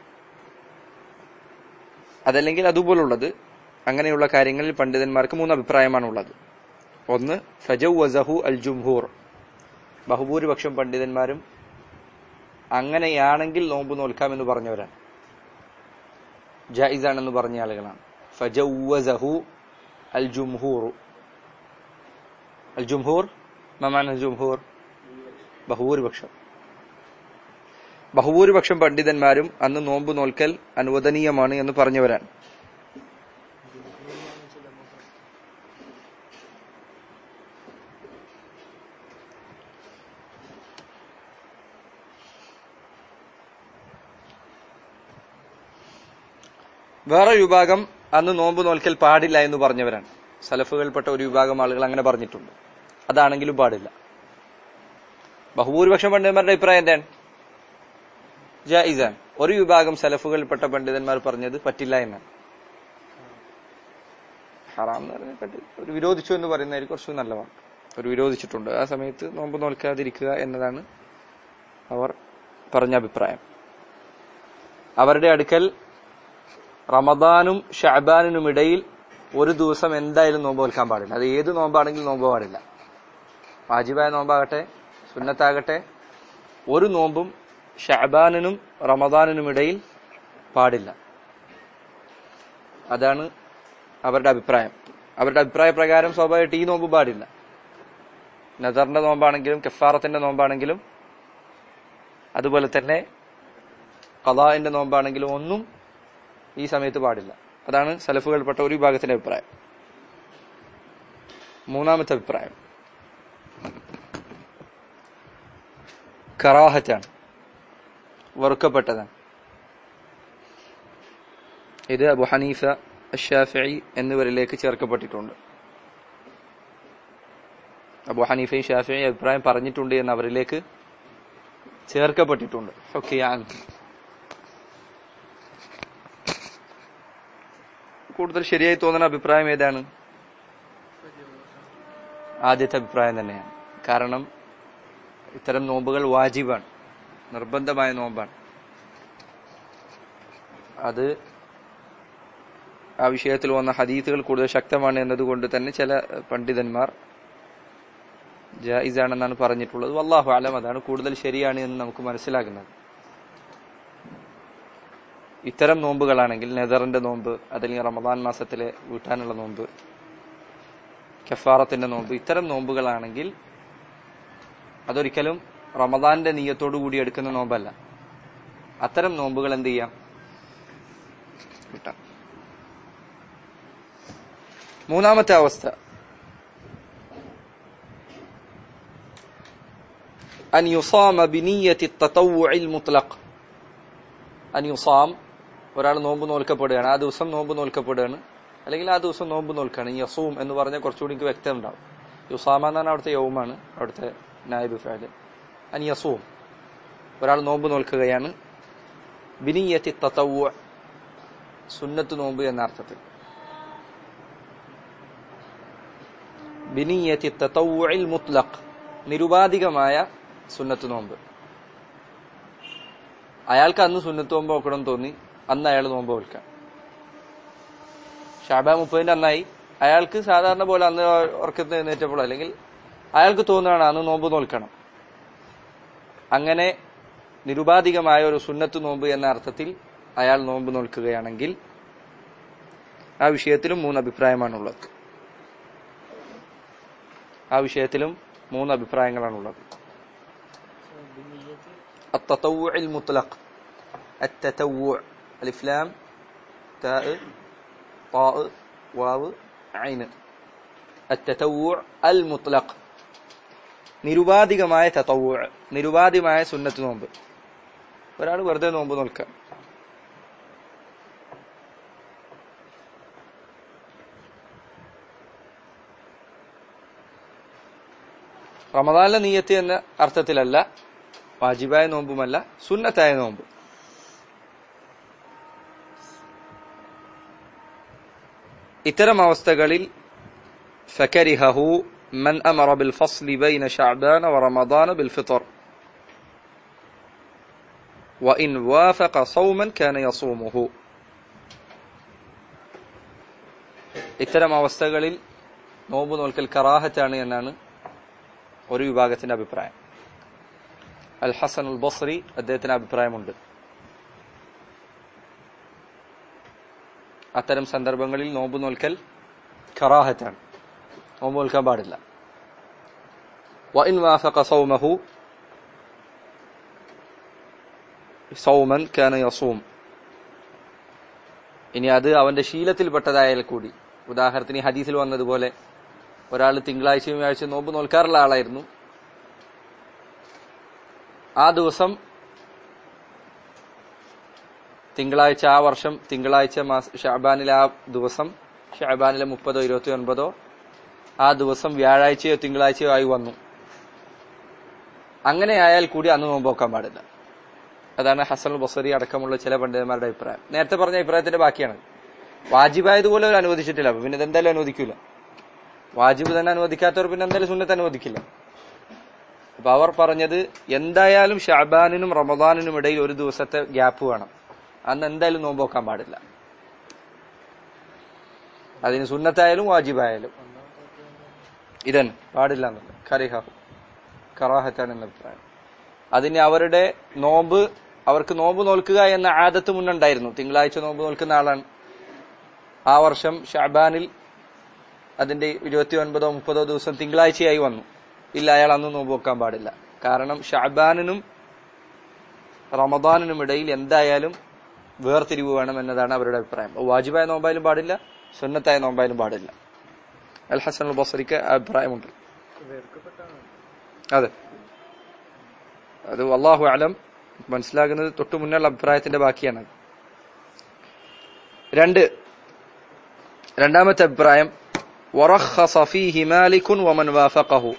അതല്ലെങ്കിൽ അതുപോലുള്ളത്, അങ്ങനെയുള്ള കാര്യങ്ങളിൽ പണ്ഡിതന്മാർക്ക് 3 അഭിപ്രായമാണുള്ളത്. ഒന്ന്, ഫജവ്വസഹു അൽ ജുംഹൂർ, ബഹുഭൂരിപക്ഷം പണ്ഡിതന്മാരും അങ്ങനെയാണെങ്കിൽ നോമ്പ് നോൽക്കാമെന്ന് പറഞ്ഞവരാണ്, ജായിസാണെന്ന് പറഞ്ഞ ആളുകളാണ്. ഫജവ്വസഹു അൽ ജുംഹൂർ. അൽ ജുംഹൂർ മാന ജുംഹൂർ, ബഹുഭൂരിപക്ഷം പണ്ഡിതന്മാരും അന്ന് നോമ്പ് നോൽക്കൽ അനുവദനീയമാണ് എന്ന് പറഞ്ഞവരാണ്. വേറെ വിഭാഗം അന്ന് നോമ്പ് നോൽക്കൽ പാടില്ല എന്ന് പറഞ്ഞവരാണ്. സലഫുകൾപ്പെട്ട ഒരു വിഭാഗം ആളുകൾ അങ്ങനെ പറഞ്ഞിട്ടുണ്ട്, അതാണെങ്കിലും പാടില്ല. ബഹുഭൂരിപക്ഷം പണ്ഡിതന്മാരുടെ അഭിപ്രായം എന്താണ്? ജായിസാൻ. ഒരു വിഭാഗം സലഫുകൾപ്പെട്ട പണ്ഡിതന്മാർ പറഞ്ഞത് പറ്റില്ല എന്നാണ്. ഹറാം എന്ന് പറഞ്ഞ ഒരു വിരോധിച്ചു എന്ന് പറയുന്നതായിരിക്കും കുറച്ച് നല്ല വാക്ക്. ഒരു വിരോധിച്ചിട്ടുണ്ട്, ആ സമയത്ത് നോമ്പ് നോൽക്കാതിരിക്കുക എന്നതാണ് അവർ പറഞ്ഞ അഭിപ്രായം. അവരുടെ അടുക്കൽ റമദാനും ഷഅബാനിനും ഇടയിൽ ഒരു ദിവസം എന്തായാലും നോമ്പ് നോൽക്കാൻ പാടില്ല. അത് ഏത് നോമ്പാണെങ്കിലും നോമ്പ് പാടില്ല, വാജിബായ നോമ്പാകട്ടെ സുന്നത്താകട്ടെ. ഒരു നോമ്പും ഷഅബാനിനും റമദാനിനും ഇടയിൽ പാടില്ല. അതാണ് അവരുടെ അഭിപ്രായം. അവരുടെ അഭിപ്രായ പ്രകാരം സ്വാഭാവികമായിട്ട് ഈ നോമ്പ് പാടില്ല. നദറിന്റെ നോമ്പാണെങ്കിലും കഫാറത്തിന്റെ നോമ്പാണെങ്കിലും അതുപോലെ തന്നെ ഖളാഇന്റെ നോമ്പാണെങ്കിലും ഒന്നും ഈ സമയത്ത് പാടില്ല. അതാണ് സലഫുകൾപ്പെട്ട ഒരു വിഭാഗത്തിന്റെ അഭിപ്രായം. മൂന്നാമത്തെ അഭിപ്രായം കറാഹത്താണ്, വെറുക്കപ്പെട്ടതാണ്. ഇത് അബു ഹനീഫ, അശ്ശാഫിഈ എന്നിവരിലേക്ക് ചേർക്കപ്പെട്ടിട്ടുണ്ട്. അബു ഹനീഫയും ഷാഫിഈ അഭിപ്രായം പറഞ്ഞിട്ടുണ്ട് എന്ന് അവരിലേക്ക് ചേർക്കപ്പെട്ടിട്ടുണ്ട്. കൂടുതൽ ശരിയായി തോന്നുന്ന അഭിപ്രായം ഏതാണ്? ആദ്യത്തെ അഭിപ്രായം തന്നെയാണ്. കാരണം ഇത്തരം നോമ്പുകൾ വാജിബാണ്, നിർബന്ധമായ നോമ്പാണ്. അത് ആ വിഷയത്തിൽ വന്ന ഹദീസുകൾ കൂടുതൽ ശക്തമാണ് എന്നതുകൊണ്ട് തന്നെ ചില പണ്ഡിതന്മാർ ജായിസാണെന്നാണ് പറഞ്ഞിട്ടുള്ളത്. വല്ലാഹു അലം, അതാണ് കൂടുതൽ ശരിയാണ് എന്ന് നമുക്ക് മനസ്സിലാക്കുന്നത്. ഇത്തരം നോമ്പുകളാണെങ്കിൽ നെദറിന്റെ നോമ്പ്, അതല്ലെങ്കിൽ റമദാൻ മാസത്തിലെ വീട്ടാനുള്ള നോമ്പ്, കഫാറത്തിന്റെ നോമ്പ്, ഇത്തരം നോമ്പുകളാണെങ്കിൽ അതൊരിക്കലും റമദാന്റെ നിയ്യത്തോടു കൂടി എടുക്കുന്ന നോമ്പല്ല. അത്തരം നോമ്പുകൾ എന്ത് ചെയ്യാം? വിട്ടാം. മൂന്നാമത്തെ അവസ്ഥ അൻ യുസാമ ബിനിയ്യത്തി തതവ്വുഇൽ മുത്ലഖ്. അൻ യുസാം, ഒരാൾ നോമ്പ് നോൽക്കപ്പെടുകയാണ്, ആ ദിവസം നോമ്പ് നോൽക്കപ്പെടുകയാണ്, അല്ലെങ്കിൽ ആ ദിവസം നോമ്പ് നോൽക്കുകയാണ്. യസൂം എന്ന് പറഞ്ഞാൽ കുറച്ചുകൂടി എനിക്ക് വ്യക്തം ഉണ്ടാവും. യുസാമ എന്നാണ് അവിടുത്തെ യൗമാണ്, അവിടുത്തെ നായിബ് ഫഅൽ. അൻ യസൂം, ഒരാൾ നോമ്പ് നോൽക്കുകയാണ്. ബിനിയ്യത്തി തതവ്വു, സുന്നത്ത് നോമ്പ് എന്ന അർത്ഥത്തിൽ. ബിനിയ്യത്തി തതവ്വുഇൽ മുത്ലഖ്, നിരുപാധികമായ സുന്നത്ത് നോമ്പ്. അയാൾക്ക് അന്ന് സുന്നത്ത് നോമ്പ് നോക്കണം തോന്നി, അന്ന് അയാൾ നോമ്പ് നോൽക്കാം. ഷഅബാൻ 30 അന്നായി, അയാൾക്ക് സാധാരണ പോലെ അന്ന് ഉറക്കത്തിൽ എഴുന്നേറ്റപ്പോൾ അല്ലെങ്കിൽ അയാൾക്ക് തോന്നുകയാണ് അന്ന് നോമ്പ് നോൽക്കണം. അങ്ങനെ നിരുപാധികമായ ഒരു സുന്നത്ത് നോമ്പ് എന്ന അർത്ഥത്തിൽ അയാൾ നോമ്പ് നോൽക്കുകയാണെങ്കിൽ ആ വിഷയത്തിലും 3 അഭിപ്രായമാണുള്ളത്. ആ വിഷയത്തിലും 3 അഭിപ്രായങ്ങളാണുള്ളത്. التطوع المطلق، التتوع، الف لام تاء طاء واو عين. അത്തതവ്വു അൽ മുത്ലഖ്, നിരുപാധികമായ തതവ്വു, നിരുപാധികമായ സുന്നത്ത് നോമ്പ്. ഒരാൾ വെറുതെ നോമ്പ് നോൽക്കുക. റമദാനിലെ നിയ്യത്ത് എന്ന അർത്ഥത്തിലല്ല, വാജിബായ നോമ്പുമല്ല, സുന്നത്തായ നോമ്പ്. ഇത്തരം അവസ്ഥകളിൽ ഫകരിഹഹു മൻ അമറ ബിൽ ഫസ്ലി ബൈന ശഅബാന വറമദാന ബിൽ ഫിത്ർ വഇൻ വാഫഖ സൗമൻ കാന യസൂമുഹു. ഇത്തരം അവസ്ഥകളിൽ നോമ്പ് നോൽക്കൽ കറാഹത്താണ് എന്നാണ് ഒരു വിഭാഗത്തിന്റെ അഭിപ്രായം. അൽ ഹസൻ അൽ ബസ്രി അദ്ദേഹത്തിന് അഭിപ്രായമുണ്ട്. അത്തരം സന്ദർഭങ്ങളിൽ നോമ്പ് നോൽക്കൽ കറാഹത്താണ്, നോമ്പ് നോൽക്കാൻ പാടില്ല. വഇൻ വാഫഖ സൗമഹു സൗമൻ കാന യസൂം. ഇനി അത് അവന്റെ ശീലത്തിൽപ്പെട്ടതായാൽ കൂടി, ഉദാഹരണത്തിന് ഹദീസിൽ വന്നതുപോലെ ഒരാൾ തിങ്കളാഴ്ചയും വ്യാഴാഴ്ചയും നോമ്പ് നോൽക്കാറുള്ള ആളായിരുന്നു. ആ ദിവസം തിങ്കളാഴ്ച, ആ വർഷം തിങ്കളാഴ്ച ഷഅബാനിലെ ആ ദിവസം, ഷഅബാനിലെ 30 29 ആ ദിവസം വ്യാഴാഴ്ചയോ തിങ്കളാഴ്ചയോ ആയി വന്നു. അങ്ങനെ ആയാൽ കൂടി അന്ന് നോമ്പ് നോക്കാൻ പാടില്ല. അതാണ് ഹസൻ ബസ്രി അടക്കമുള്ള ചില പണ്ഡിതന്മാരുടെ അഭിപ്രായം. നേരത്തെ പറഞ്ഞ അഭിപ്രായത്തിന്റെ ബാക്കിയാണ്. വാജിബായതുപോലെ അവർ അനുവദിച്ചിട്ടില്ല, പിന്നെ ഇതെന്തായാലും അനുവദിക്കൂല. വാജിബ് തന്നെ അനുവദിക്കാത്തവർ പിന്നെ എന്തായാലും സുന്നത്ത് അനുവദിക്കില്ല. അപ്പൊ അവർ പറഞ്ഞത് എന്തായാലും ഷഅബാനിനും റമദാനിനും ഇടയിൽ ഒരു ദിവസത്തെ ഗ്യാപ്പ് വേണം, അന്ന് എന്തായാലും നോമ്പ് നോക്കാൻ പാടില്ല. അതിന് സുന്നത്തായാലും വാജിബായാലും ഇതന്നെ പാടില്ല എന്നല്ല, കറാഹത്താണ് എന്ന അഭിപ്രായം. അതിന് അവരുടെ നോമ്പ്, അവർക്ക് നോമ്പ് നോൽക്കുക എന്ന ആദത്ത് മുന്നുണ്ടായിരുന്നു. തിങ്കളാഴ്ച നോമ്പ് നോൽക്കുന്ന ആളാണ്. ആ വർഷം ഷഅബാനിൽ അതിന്റെ 29 30 ദിവസം തിങ്കളാഴ്ചയായി വന്നു. ഇല്ല, അയാൾ അന്ന് നോമ്പ് നോക്കാൻ പാടില്ല. കാരണം ഷഅബാനിനും റമദാനിനും ഇടയിൽ എന്തായാലും വേർതിരിവ് വേണം എന്നതാണ് അവരുടെ അഭിപ്രായം. വാജിബായ നോമ്പായാലും പാടില്ല, സുന്നത്തായ നോമ്പായാലും പാടില്ല. അൽ ഹസൻ അൽ ബസ്രിക്ക് അഭിപ്രായമുണ്ട്. അതെ, അത് വല്ലാഹു അലം, മനസ്സിലാകുന്നത് തൊട്ടു മുന്നുള്ള അഭിപ്രായത്തിന്റെ ബാക്കിയാണ്. രണ്ടാമത്തെ അഭിപ്രായം വറഖസ ഫീഹി മാലിക് വമൻ വാഫഖഹു.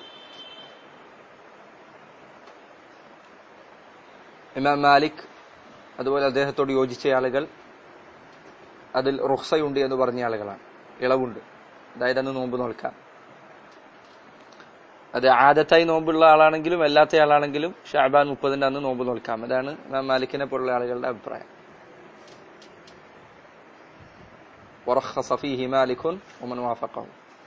ഇമാം മാലിക് അതുപോലെ അദ്ദേഹത്തോട് യോജിച്ച ആളുകൾ അതിൽ റുഖ്സയുണ്ട് എന്ന് പറഞ്ഞ ആളുകളാണ്, ഇളവുണ്ട്. അതായത് അന്ന് നോമ്പ് നോൽക്കാം. അത് ആദത്തായി നോമ്പുള്ള ആളാണെങ്കിലും അല്ലാത്ത ആളാണെങ്കിലും ഷഅബാൻ 30 അന്ന് നോമ്പ് നോൽക്കാം. അതാണ് ഇമാം മാലിക്കിനെ പോലുള്ള ആളുകളുടെ അഭിപ്രായം. വറഖസ ഫീഹി മാലിക് വമൻ വാഫഖഹു.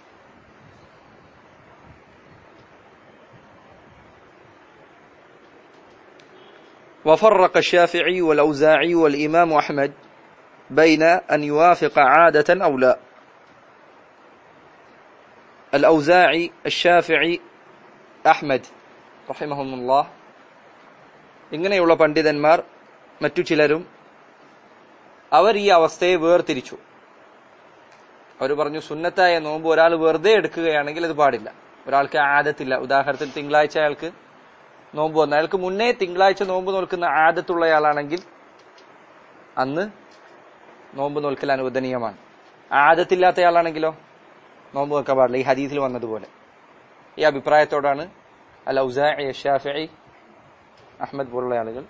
وفرق الشافعي والأوزاعي والإمام أحمد بين أن يوافق عادة أو لا. الأوزاعي الشافعي അഹ്മദ് റഹിമഹുല്ലാഹ് ഇങ്ങനെയുള്ള പണ്ഡിതന്മാർ മറ്റു ചിലരും അവർ ഈ അവസ്ഥയെ വേർതിരിച്ചു. അവർ പറഞ്ഞു, സുന്നത്തായ നോമ്പ് ഒരാൾ വെറുതെ എടുക്കുകയാണെങ്കിൽ അത് പാടില്ല. ഒരാൾക്ക് ആദത്തില്ല, ഉദാഹരണത്തിന് തിങ്കളാഴ്ച അയാൾക്ക് നോമ്പ് വന്നു, അയാൾക്ക് മുന്നേ തിങ്കളാഴ്ച നോമ്പ് നോൽക്കുന്ന ആദത്തുള്ളയാളാണെങ്കിൽ അന്ന് നോമ്പ് നോൽക്കൽ അനുവദനീയമാണ്. ആദത്തില്ലാത്തയാളാണെങ്കിലോ നോമ്പ് നോക്കാൻ പാടില്ല, ഈ ഹദീസിൽ വന്നതുപോലെ. ഈ അഭിപ്രായത്തോടാണ് അൽ ഔസാഇ, ശാഫിഈ, അഹ്മദ് പോലുള്ള ആളുകൾ.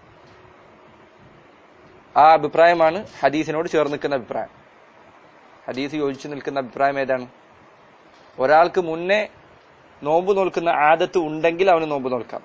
ആ അഭിപ്രായമാണ് ഹദീസിനോട് ചേർന്ന് നിൽക്കുന്ന അഭിപ്രായം. ഹദീസ് യോജിച്ചു നിൽക്കുന്ന അഭിപ്രായം ഏതാണ്? ഒരാൾക്ക് മുന്നേ നോമ്പ് നോൽക്കുന്ന ആദത്ത് ഉണ്ടെങ്കിൽ അവന് നോമ്പ് നോൽക്കാം.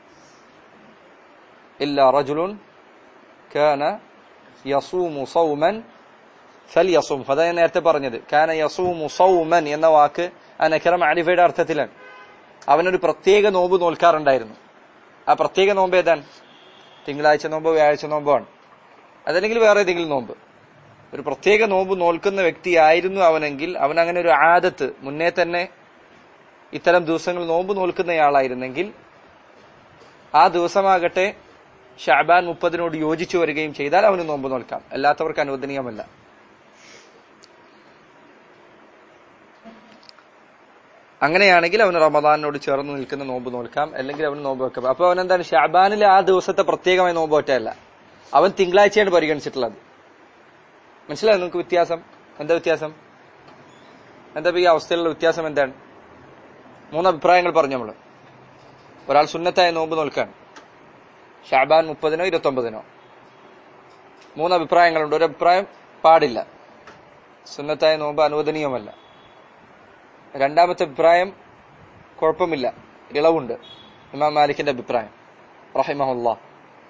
ഇല്ലാ റജുലുൻ കാന യസൂമു സൗമൻ ഫൽയസും. അതാ ഞാൻ നേരത്തെ പറഞ്ഞത്. കാന യസൂമു സൗമൻ എന്ന വാക്ക് അനകറ മഅരിഫയുടെ അർത്ഥത്തിലാണ്. അവനൊരു പ്രത്യേക നോമ്പ് നോൽക്കാറുണ്ടായിരുന്നു. ആ പ്രത്യേക നോമ്പ് ഏതാണ്? തിങ്കളാഴ്ച നോമ്പോ വ്യാഴാഴ്ച നോമ്പോ ആണ്. അതല്ലെങ്കിൽ വേറെ ഏതെങ്കിലും നോമ്പ്. ഒരു പ്രത്യേക നോമ്പ് നോൽക്കുന്ന വ്യക്തിയായിരുന്നു അവനെങ്കിൽ അവൻ അങ്ങനെ ഒരു ആദത്ത് മുന്നേ തന്നെ ഇത്തരം ദിവസങ്ങൾ നോമ്പ് നോൽക്കുന്നയാളായിരുന്നെങ്കിൽ ആ ദിവസമാകട്ടെ ഷഅബാൻ 30 യോജിച്ചു വരികയും ചെയ്താൽ അവന് നോമ്പ് നോൽക്കാം. അല്ലാത്തവർക്ക് അനുവദനീയമല്ല. അങ്ങനെയാണെങ്കിൽ അവന് റമദാനിനോട് ചേർന്ന് നിൽക്കുന്ന നോമ്പ് നോൽക്കാം, അല്ലെങ്കിൽ അവന് നോമ്പ് വെക്കാം. അപ്പൊ അവൻ എന്താണ്, ഷഅബാനിലെ ആ ദിവസത്തെ പ്രത്യേകമായി നോമ്പ് ഒറ്റയല്ല, അവൻ തിങ്കളാഴ്ചയാണ് പരിഗണിച്ചിട്ടുള്ളത്. മനസ്സിലായോ നിങ്ങൾക്ക് വ്യത്യാസം? എന്താ വ്യത്യാസം? എന്താ ഈ അവസ്ഥയിലുള്ള വ്യത്യാസം എന്താണ്? 3 അഭിപ്രായങ്ങൾ പറഞ്ഞു നമ്മള്. ഒരാൾ സുന്നത്തായ നോമ്പ് നോൽക്കാൻ ഷഅബാൻ 30-നോ 29-നോ. 3 അഭിപ്രായങ്ങളുണ്ട്. ഒരു അഭിപ്രായം പാടില്ല, സുന്നത്തായ നോമ്പ് അനുവദനീയമല്ല. രണ്ടാമത്തെ അഭിപ്രായം കുഴപ്പമില്ല, ഇളവുണ്ട്. ഇമാം മാലിക്കിന്റെ അഭിപ്രായം റഹിമഹുല്ലാഹ്,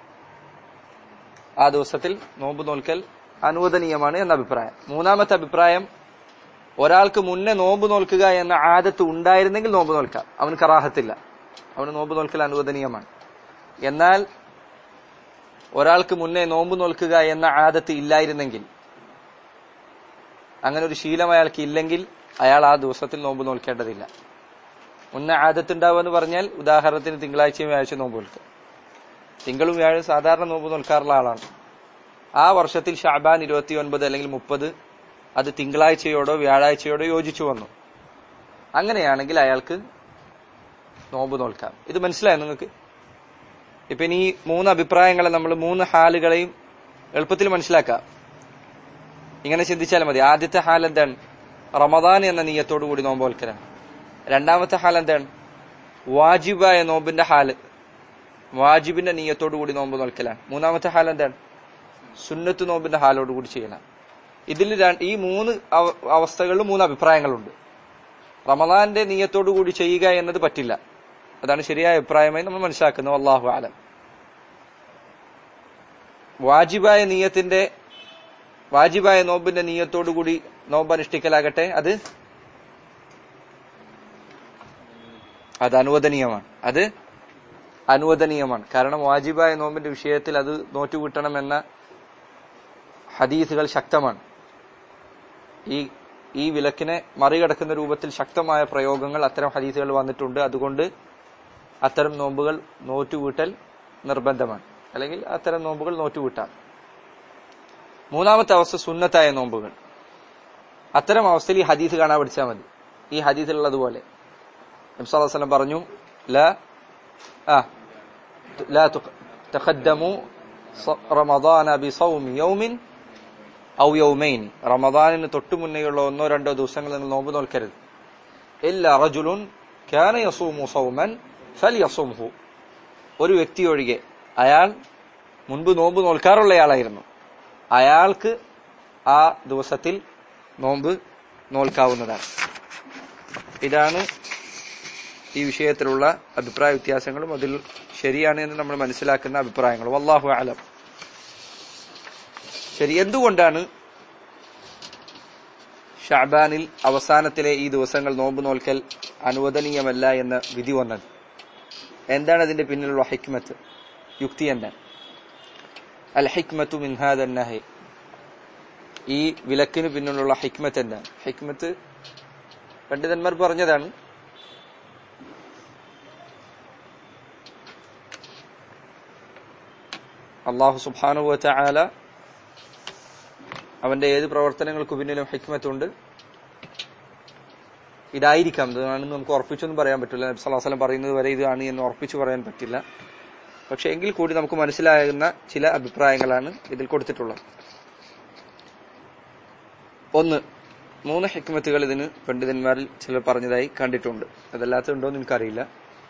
ആ ദിവസത്തിൽ നോമ്പ് നോൽക്കൽ അനുവദനീയമാണ് എന്ന അഭിപ്രായം. മൂന്നാമത്തെ അഭിപ്രായം, ഒരാൾക്ക് മുന്നേ നോമ്പ് നോൽക്കുക എന്ന ആദത്ത് ഉണ്ടായിരുന്നെങ്കിൽ നോമ്പ് നോൽക്കാം, അവന് കറാഹത്തില്ല, അവന് നോമ്പ് നോൽക്കൽ അനുവദനീയമാണ്. എന്നാൽ ഒരാൾക്ക് മുന്നേ നോമ്പ് നോൽക്കുക എന്ന ആദത്ത് ഇല്ലായിരുന്നെങ്കിൽ, അങ്ങനെ ഒരു ശീലം അയാൾക്ക് ഇല്ലെങ്കിൽ, അയാൾ ആ ദിവസത്തിൽ നോമ്പ് നോൽക്കേണ്ടതില്ല. മുന്നേ ആദത്ത് ഉണ്ടാവുക എന്ന് പറഞ്ഞാൽ, ഉദാഹരണത്തിന് തിങ്കളാഴ്ചയും വ്യാഴാഴ്ച നോമ്പ് നോൽക്കുക. തിങ്കളും വ്യാഴം സാധാരണ നോമ്പ് നോൽക്കാറുള്ള ആളാണ്. ആ വർഷത്തിൽ ഷഅബാൻ 29 അല്ലെങ്കിൽ 30 അത് തിങ്കളാഴ്ചയോടോ വ്യാഴാഴ്ചയോടോ യോജിച്ചു വന്നു. അങ്ങനെയാണെങ്കിൽ അയാൾക്ക് നോമ്പ് നോൽക്കാം. ഇത് മനസ്സിലായോ നിങ്ങൾക്ക്? ഇപ്പൊ ഇനി 3 അഭിപ്രായങ്ങളെ നമ്മൾ 3 ഹാലുകളെയും എളുപ്പത്തിൽ മനസ്സിലാക്കാം. ഇങ്ങനെ ചിന്തിച്ചാൽ മതി. ആദ്യത്തെ ഹാൽ എന്താണ്? റമദാൻ എന്ന നിയ്യത്തോടു കൂടി നോമ്പ് നോൽക്കലാണ്. രണ്ടാമത്തെ ഹാൽ എന്താണ്? വാജിബായ നോമ്പിന്റെ ഹാല്, വാജിബിന്റെ നിയ്യത്തോടു കൂടി നോമ്പ് നോൽക്കലാണ്. മൂന്നാമത്തെ ഹാൽ എന്താണ്? സുന്നത്ത് നോമ്പിന്റെ ഹാലോട് കൂടി ചെയ്യലാണ്. ഇതിൽ ഈ 3 അവസ്ഥകളിൽ 3 അഭിപ്രായങ്ങളുണ്ട്. റമദാന്റെ നിയ്യത്തോടു കൂടി ചെയ്യുക എന്നത് പറ്റില്ല, അതാണ് ശരിയായ അഭിപ്രായമായി നമ്മൾ മനസ്സിലാക്കുന്നത്. അല്ലാഹു അലം. വാജിബായ നോമ്പിന്റെ നിയ്യത്തോടു കൂടി നോമ്പ് അനുഷ്ഠിക്കലാകട്ടെ, അത് അനുവദനീയമാണ്. കാരണം വാജിബായ നോമ്പിന്റെ വിഷയത്തിൽ അത് നോറ്റുകിട്ടണമെന്ന ഹദീസുകൾ ശക്തമാണ്. ഈ വിലക്കിനെ മറികടക്കുന്ന രൂപത്തിൽ ശക്തമായ പ്രയോഗങ്ങൾ അത്തരം ഹദീസുകൾ വന്നിട്ടുണ്ട്. അതുകൊണ്ട് അത്തരം നോമ്പുകൾ നോറ്റുകൂട്ടൽ നിർബന്ധമാണ്, അല്ലെങ്കിൽ അത്തരം നോമ്പുകൾ നോറ്റുകൂട്ടാം. മൂന്നാമത്തെ അവസ്ഥ സുന്നത്തായ നോമ്പുകൾ. അത്തരം അവസ്ഥയിൽ ഈ ഹദീസ് കാണാൻ പഠിച്ചാൽ മതി. ഈ ഹദീസിലുള്ളതുപോലെ നബി സല്ലല്ലാഹു അലൈഹി വസല്ലം പറഞ്ഞു, ലാ തഖദ്ദമു റമദാന ബിസൗമി യൗമിൻ ഔ യൗമൈൻ. റമദാനിന് തൊട്ടു മുന്നേയുള്ള 1-2 ദിവസങ്ങൾ നിങ്ങൾ നോമ്പ് നോൽക്കരുത്. ഇല്ലാ റജുലുൻ കാന യസൂമു സൗമൻ ഫൽയസുംഹു. ഒരു വ്യക്തി ഒഴികെ, അയാൾ മുൻപ് നോമ്പ് നോൽക്കാറുള്ളയാളായിരുന്നു, അയാൾക്ക് ആ ദിവസത്തിൽ നോമ്പ് നോൽക്കാവുന്നതാണ്. ഇതാണ് ഈ വിഷയത്തിലുള്ള അഭിപ്രായ വ്യത്യാസങ്ങളും അതിൽ ശരിയാണ് എന്ന് നമ്മൾ മനസ്സിലാക്കുന്ന അഭിപ്രായങ്ങളും. വല്ലാഹു അലം. ശരി, എന്തുകൊണ്ടാണ് ഷഅബാനിൽ അവസാനത്തിലെ ഈ ദിവസങ്ങൾ നോമ്പ് നോൽക്കൽ അനുവദനീയമല്ല എന്ന വിധി വന്നത്? എന്താണ് അതിന്റെ പിന്നിലുള്ള ഹിക്മത്ത്, യുക്തി എന്താണ്? അൽ ഹിക്മത്തു മിൻ ഹാദ നഹി. ഈ വിലക്കിന് പിന്നിലുള്ള ഹിക്മത്ത് എന്താണ്? ഹിക്മത്ത് പണ്ഡിതന്മാർ പറഞ്ഞതാണ്. അല്ലാഹു സുബ്ഹാനഹു വ തആല അവന്റെ ഏത് പ്രവർത്തനങ്ങൾക്ക് പിന്നിലും ഹിക്മത്തുണ്ട്. ഇതായിരിക്കാം, ഇതാണെന്ന് നമുക്ക് ഉറപ്പിച്ചൊന്നും പറയാൻ പറ്റില്ല. നബി സല്ലല്ലാഹു അലൈഹി വസല്ലം പറയുന്നത് വരെ ഇതാണ് എന്ന് ഉറപ്പിച്ചു പറയാൻ പറ്റില്ല. പക്ഷെ എങ്കിൽ കൂടി നമുക്ക് മനസ്സിലാകുന്ന ചില അഭിപ്രായങ്ങളാണ് ഇതിൽ കൊടുത്തിട്ടുള്ളത്. 1, 3 ഹിക്മത്തുകൾ ഇതിന് പണ്ഡിതന്മാരിൽ ചിലർ പറഞ്ഞതായി കണ്ടിട്ടുണ്ട്. അതല്ലാത്തതുണ്ടോന്ന് എനിക്കറിയില്ല.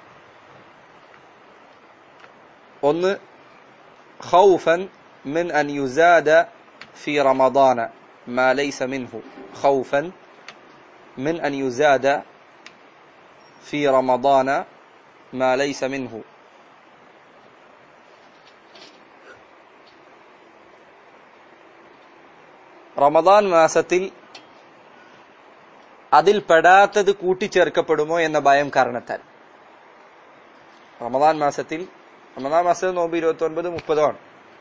1, ഖൗഫൻ മിൻ അൻ യുസാദ ഫി റമദാന മാ ലൈസ മിൻഹു. ഖൗഫൻ മിൻ അൻ യുസാദ ഫി റമദാന മാ ലൈസ മിൻഹു. റമദാൻ മാസത്തിൽ അതിൽ പെടാത്തത് കൂട്ടിച്ചേർക്കപ്പെടുമോ എന്ന ഭയം കാരണത്താൽ. റമദാൻ മാസത്തിൽ നോമ്പ് 29, 30 ആണ്.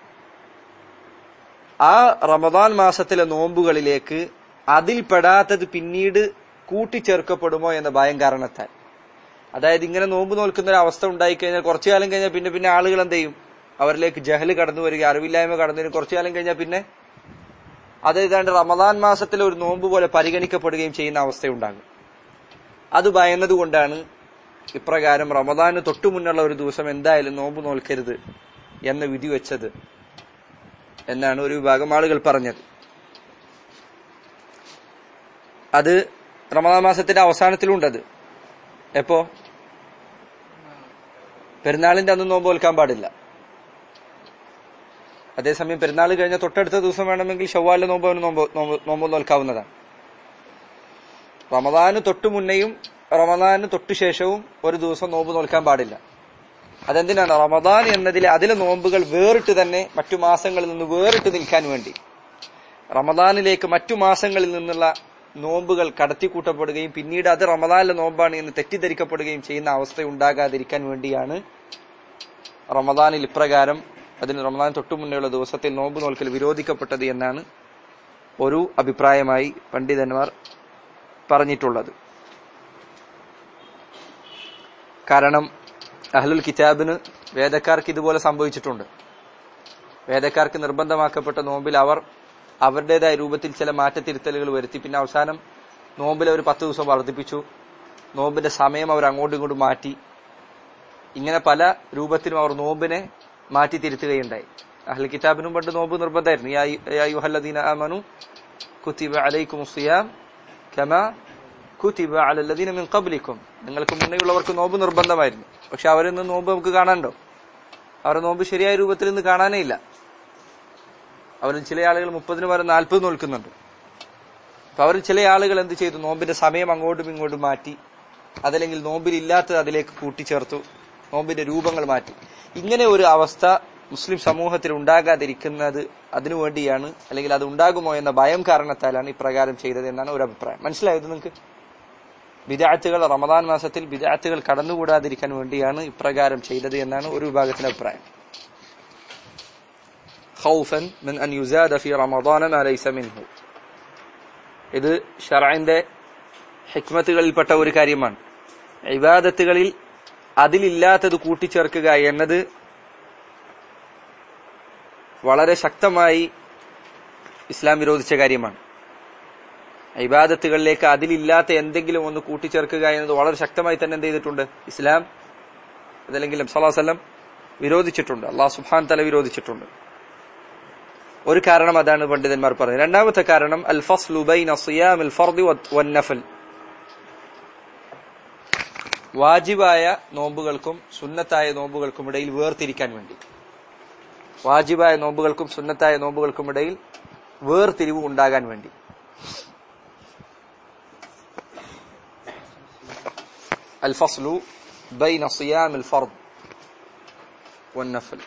ആ റമദാൻ മാസത്തിലെ നോമ്പുകളിലേക്ക് അതിൽ പെടാത്തത് പിന്നീട് കൂട്ടിച്ചേർക്കപ്പെടുമോ എന്ന ഭയം കാരണത്താൽ. അതായത് ഇങ്ങനെ നോമ്പ് നോൽക്കുന്ന ഒരു അവസ്ഥ ഉണ്ടായിക്കഴിഞ്ഞാൽ കുറച്ചു കാലം കഴിഞ്ഞാൽ പിന്നെ ആളുകൾ എന്ത് ചെയ്യും? അവരിലേക്ക് ജഹല് കടന്നു വരിക, അറിവില്ലായ്മ കടന്നു വരും. കുറച്ചു കാലം കഴിഞ്ഞാൽ പിന്നെ അത് ഏതാണ്ട് റമദാൻ മാസത്തിലെ ഒരു നോമ്പ് പോലെ പരിഗണിക്കപ്പെടുകയും ചെയ്യുന്ന അവസ്ഥയുണ്ടാകും. അത് ഭയന്നതുകൊണ്ടാണ് ഇപ്രകാരം റമദാന് തൊട്ടു മുന്നുള്ള ഒരു ദിവസം എന്തായാലും നോമ്പ് നോൽക്കരുത് എന്ന വിധി വെച്ചത് എന്നാണ് ഒരു വിഭാഗം ആളുകൾ പറഞ്ഞത്. അത് റമദാൻ മാസത്തിന്റെ അവസാനത്തിലുണ്ടത്. എപ്പോ? പെരുന്നാളിന്റെ അന്ന് നോമ്പ് നോൽക്കാൻ പാടില്ല. അതേസമയം പെരുന്നാൾ കഴിഞ്ഞ തൊട്ടടുത്ത ദിവസം വേണമെങ്കിൽ ഷവ്വാലിലെ നോമ്പ് നോൽക്കാവുന്നതാണ്. റമദാന് തൊട്ടു മുന്നെയും റമദാന് തൊട്ടു ശേഷവും ഒരു ദിവസം നോമ്പ് നോൽക്കാൻ പാടില്ല. അതെന്തിനാണ്? റമദാൻ എന്നതിൽ അതിലെ നോമ്പുകൾ വേറിട്ട് തന്നെ മറ്റു മാസങ്ങളിൽ നിന്ന് വേറിട്ട് നിൽക്കാൻ വേണ്ടി, റമദാനിലേക്ക് മറ്റു മാസങ്ങളിൽ നിന്നുള്ള നോമ്പുകൾ കടത്തിക്കൂട്ടപ്പെടുകയും പിന്നീട് അത് റമദാനിലെ നോമ്പാണ് എന്ന് തെറ്റിദ്ധരിക്കപ്പെടുകയും ചെയ്യുന്ന അവസ്ഥ ഉണ്ടാകാതിരിക്കാൻ വേണ്ടിയാണ് റമദാനിൽ ഇപ്രകാരം അതിന് റമദാൻ തൊട്ടു മുന്നേയുള്ള ദിവസത്തിൽ നോമ്പ് നോൽക്കൽ വിരോധിക്കപ്പെട്ടത് എന്നാണ് ഒരു അഭിപ്രായമായി പണ്ഡിതന്മാർ പറഞ്ഞിട്ടുള്ളത്. കാരണം അഹ്ലുൽ കിതാബിന്, വേദക്കാർക്ക് ഇതുപോലെ സംഭവിച്ചിട്ടുണ്ട്. വേദക്കാർക്ക് നിർബന്ധമാക്കപ്പെട്ട നോമ്പിൽ അവർ അവരുടേതായ രൂപത്തിൽ ചില മാറ്റത്തിരുത്തലുകൾ വരുത്തി. പിന്നെ അവസാനം നോമ്പിൽ അവർ 10 ദിവസം വർദ്ധിപ്പിച്ചു. നോമ്പിന്റെ സമയം അവർ അങ്ങോട്ടും ഇങ്ങോട്ടും മാറ്റി. ഇങ്ങനെ പല രൂപത്തിലും അവർ നോമ്പിനെ മാറ്റി തിരുത്തുകയുണ്ടായി. അഹ്ലുൽ കിതാബിനും പണ്ട് നോമ്പ് നിർബന്ധമായിരുന്നു. യാ അയ്യുഹല്ലദീന ആമനു കുതിബ അലൈക്കുമുസ് സിയാം കമാ കുതിബ അലല്ലദീന മിൻ ഖബ്ലിക്കും, നിങ്ങൾക്ക് മുന്നേയുള്ളവർക്ക് നോമ്പ് നിർബന്ധമായിരുന്നു. പക്ഷെ അവരിൽ നിന്ന് നോമ്പ് നമുക്ക് കാണാനുണ്ടോ? അവരുടെ നോമ്പ് ശരിയായ രൂപത്തിൽ നിന്ന് കാണാനേ ഇല്ല. അവരിൽ ചില ആളുകൾ 30 പകരം 40 നോൽക്കുന്നുണ്ട്. അപ്പൊ അവരിൽ ചില ആളുകൾ എന്ത് ചെയ്തു? നോമ്പിന്റെ സമയം അങ്ങോട്ടും ഇങ്ങോട്ടും മാറ്റി, അതല്ലെങ്കിൽ നോമ്പിലില്ലാത്തത് അതിലേക്ക് കൂട്ടിച്ചേർത്തു, നോമ്പിന്റെ രൂപങ്ങൾ മാറ്റി. ഇങ്ങനെ ഒരു അവസ്ഥ മുസ്ലിം സമൂഹത്തിൽ ഉണ്ടാകാതിരിക്കുന്നത് അതിനുവേണ്ടിയാണ്, അല്ലെങ്കിൽ അത് ഉണ്ടാകുമോ എന്ന ഭയം കാരണത്താലാണ് ഇപ്രകാരം ചെയ്തത് എന്നാണ് ഒരു അഭിപ്രായം. മനസ്സിലായത് നിങ്ങൾക്ക്? ബിദ്അത്തുകൾ റമദാൻ മാസത്തിൽ ബിദ്അത്തുകൾ കടന്നുകൂടാതിരിക്കാൻ വേണ്ടിയാണ് ഇപ്രകാരം ചെയ്തത് എന്നാണ് ഒരു വിഭാഗത്തിന്റെ അഭിപ്രായം. ഖൗഫൻ മിൻ അൻ യുസാദ ഫി റമദാന മാ ലൈസ മിൻഹു. ഇത് ശർഇന്റെ ഹിക്മത്തുകളിൽപ്പെട്ട ഒരു കാര്യമാണ്. ഇബാദത്തുകളിൽ അതിലില്ലാത്തത് കൂട്ടിച്ചേർക്കുക എന്നത് വളരെ ശക്തമായി ഇസ്ലാം വിരോധിച്ച കാര്യമാണ്. ഇബാദത്തുകളിലേക്ക് അതിലില്ലാത്ത എന്തെങ്കിലും ഒന്ന് കൂട്ടിച്ചേർക്കുക എന്നത് വളരെ ശക്തമായി തന്നെ എന്ത് ചെയ്തിട്ടുണ്ട്? ഇസ്ലാം അതല്ലെങ്കിൽ നബി സല്ലല്ലാഹു അലൈഹി വസല്ലം വിരോധിച്ചിട്ടുണ്ട്. അല്ലാഹു സുബ്ഹാനഹു തആല വിരോധിച്ചിട്ടുണ്ട്. ഒരു കാരണം അതാണ് പണ്ഡിതന്മാർ പറഞ്ഞത്. രണ്ടാമത്തെ കാരണം അൽ ഫസ്ലു ബൈന സിയാമിൽ ഫർദി വൻ നഫൽ, വാജിബായ നോമ്പുകൾക്കും സുന്നത്തായ നോമ്പുകൾക്കും ഇടയിൽ വേർതിരിക്കാൻ വേണ്ടി, വാജിബായ നോമ്പുകൾക്കും സുന്നത്തായ നോമ്പുകൾക്കും ഇടയിൽ വേർതിരിവ് ഉണ്ടാകാൻ വേണ്ടി. അൽ ഫസ്ലു ബൈന സിയാമിൽ ഫർദ് വൻ നഫൽ.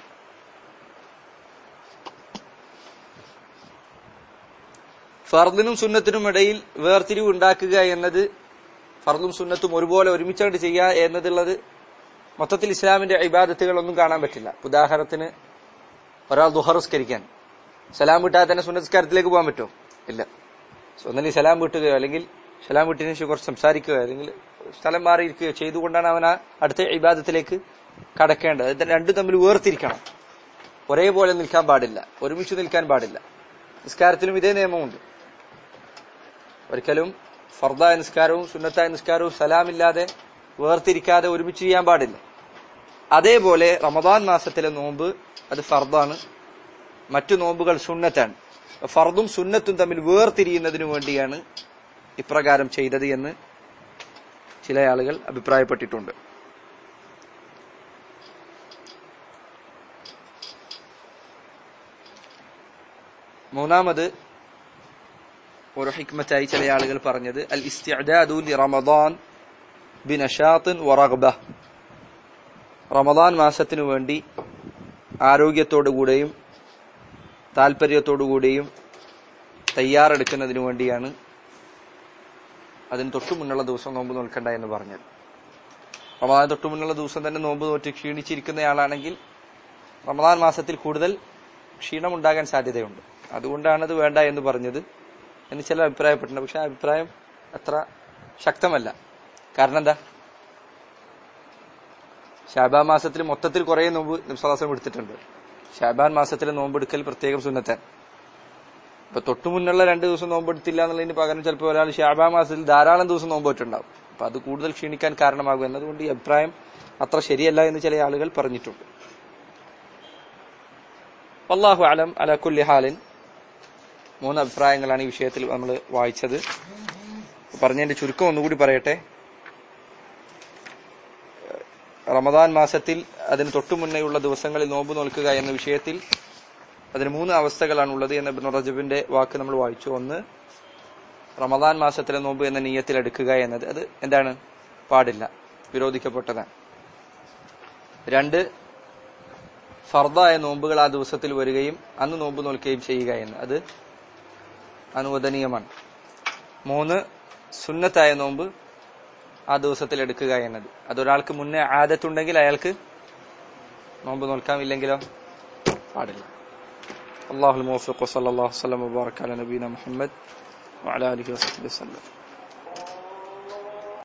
ഫർദിനും സുന്നത്തിനും ഇടയിൽ വേർതിരിവ് ഉണ്ടാക്കുക എന്നത്, ഫർദും സുന്നത്തും ഒരുപോലെ ഒരുമിച്ചായിട്ട് ചെയ്യുക എന്നതുള്ളത് മൊത്തത്തിൽ ഇസ്ലാമിന്റെ ഇബാദത്തുകളൊന്നും കാണാൻ പറ്റില്ല. ഉദാഹരണത്തിന് ഒരാൾ ദുഹർ നിസ്കരിക്കാൻ സലാം വിട്ടാൽ തന്നെ സുന്നസ്കാരത്തിലേക്ക് പോകാൻ പറ്റുമോ? ഇല്ല. ഒന്നല്ലെങ്കിൽ സലാം വിട്ടുകയോ അല്ലെങ്കിൽ സലാം വിട്ടതിന് ശേഷം കുറച്ച് സംസാരിക്കുകയോ അല്ലെങ്കിൽ സ്ഥലം മാറിയിരിക്കുകയോ ചെയ്തുകൊണ്ടാണ് അവൻ ആ അടുത്ത ഇബാദത്തിലേക്ക് കടക്കേണ്ടത്. ഇത് രണ്ടും തമ്മിൽ വേർതിരിക്കണം. ഒരേപോലെ നിൽക്കാൻ പാടില്ല, ഒരുമിച്ച് നിൽക്കാൻ പാടില്ല. നിസ്കാരത്തിലും ഇതേ നിയമമുണ്ട്. ഒരിക്കലും ഫർദായ നിസ്കാരവും സുന്നത്തായ നിസ്കാരവും സലാമില്ലാതെ വേർതിരിക്കാതെ ഒരുമിച്ച് ചെയ്യാൻ പാടില്ല. അതേപോലെ റമദാൻ മാസത്തിലെ നോമ്പ് അത് ഫർദാണ്, മറ്റു നോമ്പുകൾ സുന്നത്താണ്. ഫർദും സുന്നത്തും തമ്മിൽ വേർതിരിയുന്നതിനു വേണ്ടിയാണ് ഇപ്രകാരം ചെയ്തത് എന്ന് ചില ആളുകൾ അഭിപ്രായപ്പെട്ടിട്ടുണ്ട്. മൂന്നാമത് ഒരു ഹിക്മത്തായി ചില ആളുകൾ പറഞ്ഞത് അൽ ഇസ്തിഅദാദു ലി റമദാൻ ബിനശാത്തിൻ വറഗ്ബ. റമദാൻ മാസത്തിനു വേണ്ടി ആരോഗ്യത്തോടുകൂടെയും താല്പര്യത്തോടുകൂടിയും തയ്യാറെടുക്കുന്നതിനു വേണ്ടിയാണ് അതിന് തൊട്ടു മുന്നുള്ള ദിവസം നോമ്പ് നോൽക്കണ്ട എന്ന് പറഞ്ഞത്. റമദാൻ തൊട്ടു മുന്നുള്ള ദിവസം തന്നെ നോമ്പ് നോറ്റ് ക്ഷീണിച്ചിരിക്കുന്നയാളാണെങ്കിൽ റമദാൻ മാസത്തിൽ കൂടുതൽ ക്ഷീണമുണ്ടാകാൻ സാധ്യതയുണ്ട്. അതുകൊണ്ടാണ് അത് വേണ്ട എന്ന് പറഞ്ഞത് എന്ന് ചില അഭിപ്രായപ്പെട്ടിട്ടുണ്ട്. പക്ഷെ ആ അഭിപ്രായം അത്ര ശക്തമല്ല. കാരണം എന്താ? ശഅബാൻ മാസത്തിൽ മൊത്തത്തിൽ കുറെ നോമ്പ് നബി സല്ലല്ലാഹു അലൈഹി വസല്ലം എടുത്തിട്ടുണ്ട്. ശഅബാൻ മാസത്തിലെ നോമ്പെടുക്കൽ പ്രത്യേകം സുന്നത്താണ്. ഇപ്പൊ തൊട്ടു മുന്നുള്ള 2 ദിവസം നോമ്പെടുത്തില്ല എന്നുള്ളതിന് പകരം ചിലപ്പോൾ ഒരാൾ ശഅബാൻ മാസത്തിൽ ധാരാളം ദിവസം നോമ്പ് വെച്ചിട്ടുണ്ടാവും. അപ്പൊ അത് കൂടുതൽ ക്ഷീണിക്കാൻ കാരണമാകും എന്നതുകൊണ്ട് ഈ അഭിപ്രായം അത്ര ശരിയല്ല എന്ന് ചില ആളുകൾ പറഞ്ഞിട്ടുണ്ട്. വല്ലാഹു അലം. അലാ കുല്ലി ഹാലിൻ 3 അഭിപ്രായങ്ങളാണ് ഈ വിഷയത്തിൽ നമ്മൾ വായിച്ചത്. പറഞ്ഞതിന്റെ ചുരുക്കം ഒന്നുകൂടി പറയട്ടെ. റമദാൻ മാസത്തിൽ അതിന് തൊട്ടു മുന്നേയുള്ള ദിവസങ്ങളിൽ നോമ്പ് നോൽക്കുക എന്ന വിഷയത്തിൽ അതിന് 3 അവസ്ഥകളാണുള്ളത് എന്ന് ഇബ്നു റജബിന്റെ വാക്ക് നമ്മൾ വായിച്ചു. 1, റമദാൻ മാസത്തിലെ നോമ്പ് എന്ന നിയ്യത്തിൽ എടുക്കുക എന്നത് അത് എന്താണ്, പാടില്ല, വിരോധിക്കപ്പെട്ടതാണ്. 2, ഫർദായ നോമ്പുകൾ ആ ദിവസത്തിൽ വരികയും അന്ന് നോമ്പ് നോൽക്കുകയും ചെയ്യുക എന്ന് അത് അനുവദനീയമാണ്. 3, സുന്നത്തായ നോമ്പ് ആ ദിവസത്തിൽ എടുക്കുക എന്നത് അതൊരാൾക്ക് മുന്നേ ആദത്തുണ്ടെങ്കിൽ അയാൾക്ക് നോമ്പ് നോൽക്കാം, ഇല്ലെങ്കിലോ പാടില്ല. അല്ലാഹുൽ മുവഫ്ഫിഖ്. വസല്ലല്ലാഹു വസല്ലം വബാറക അലാ നബീന മുഹമ്മദ് വഅലാ ആലിഹി വസഹ്ബിഹി വസല്ലം.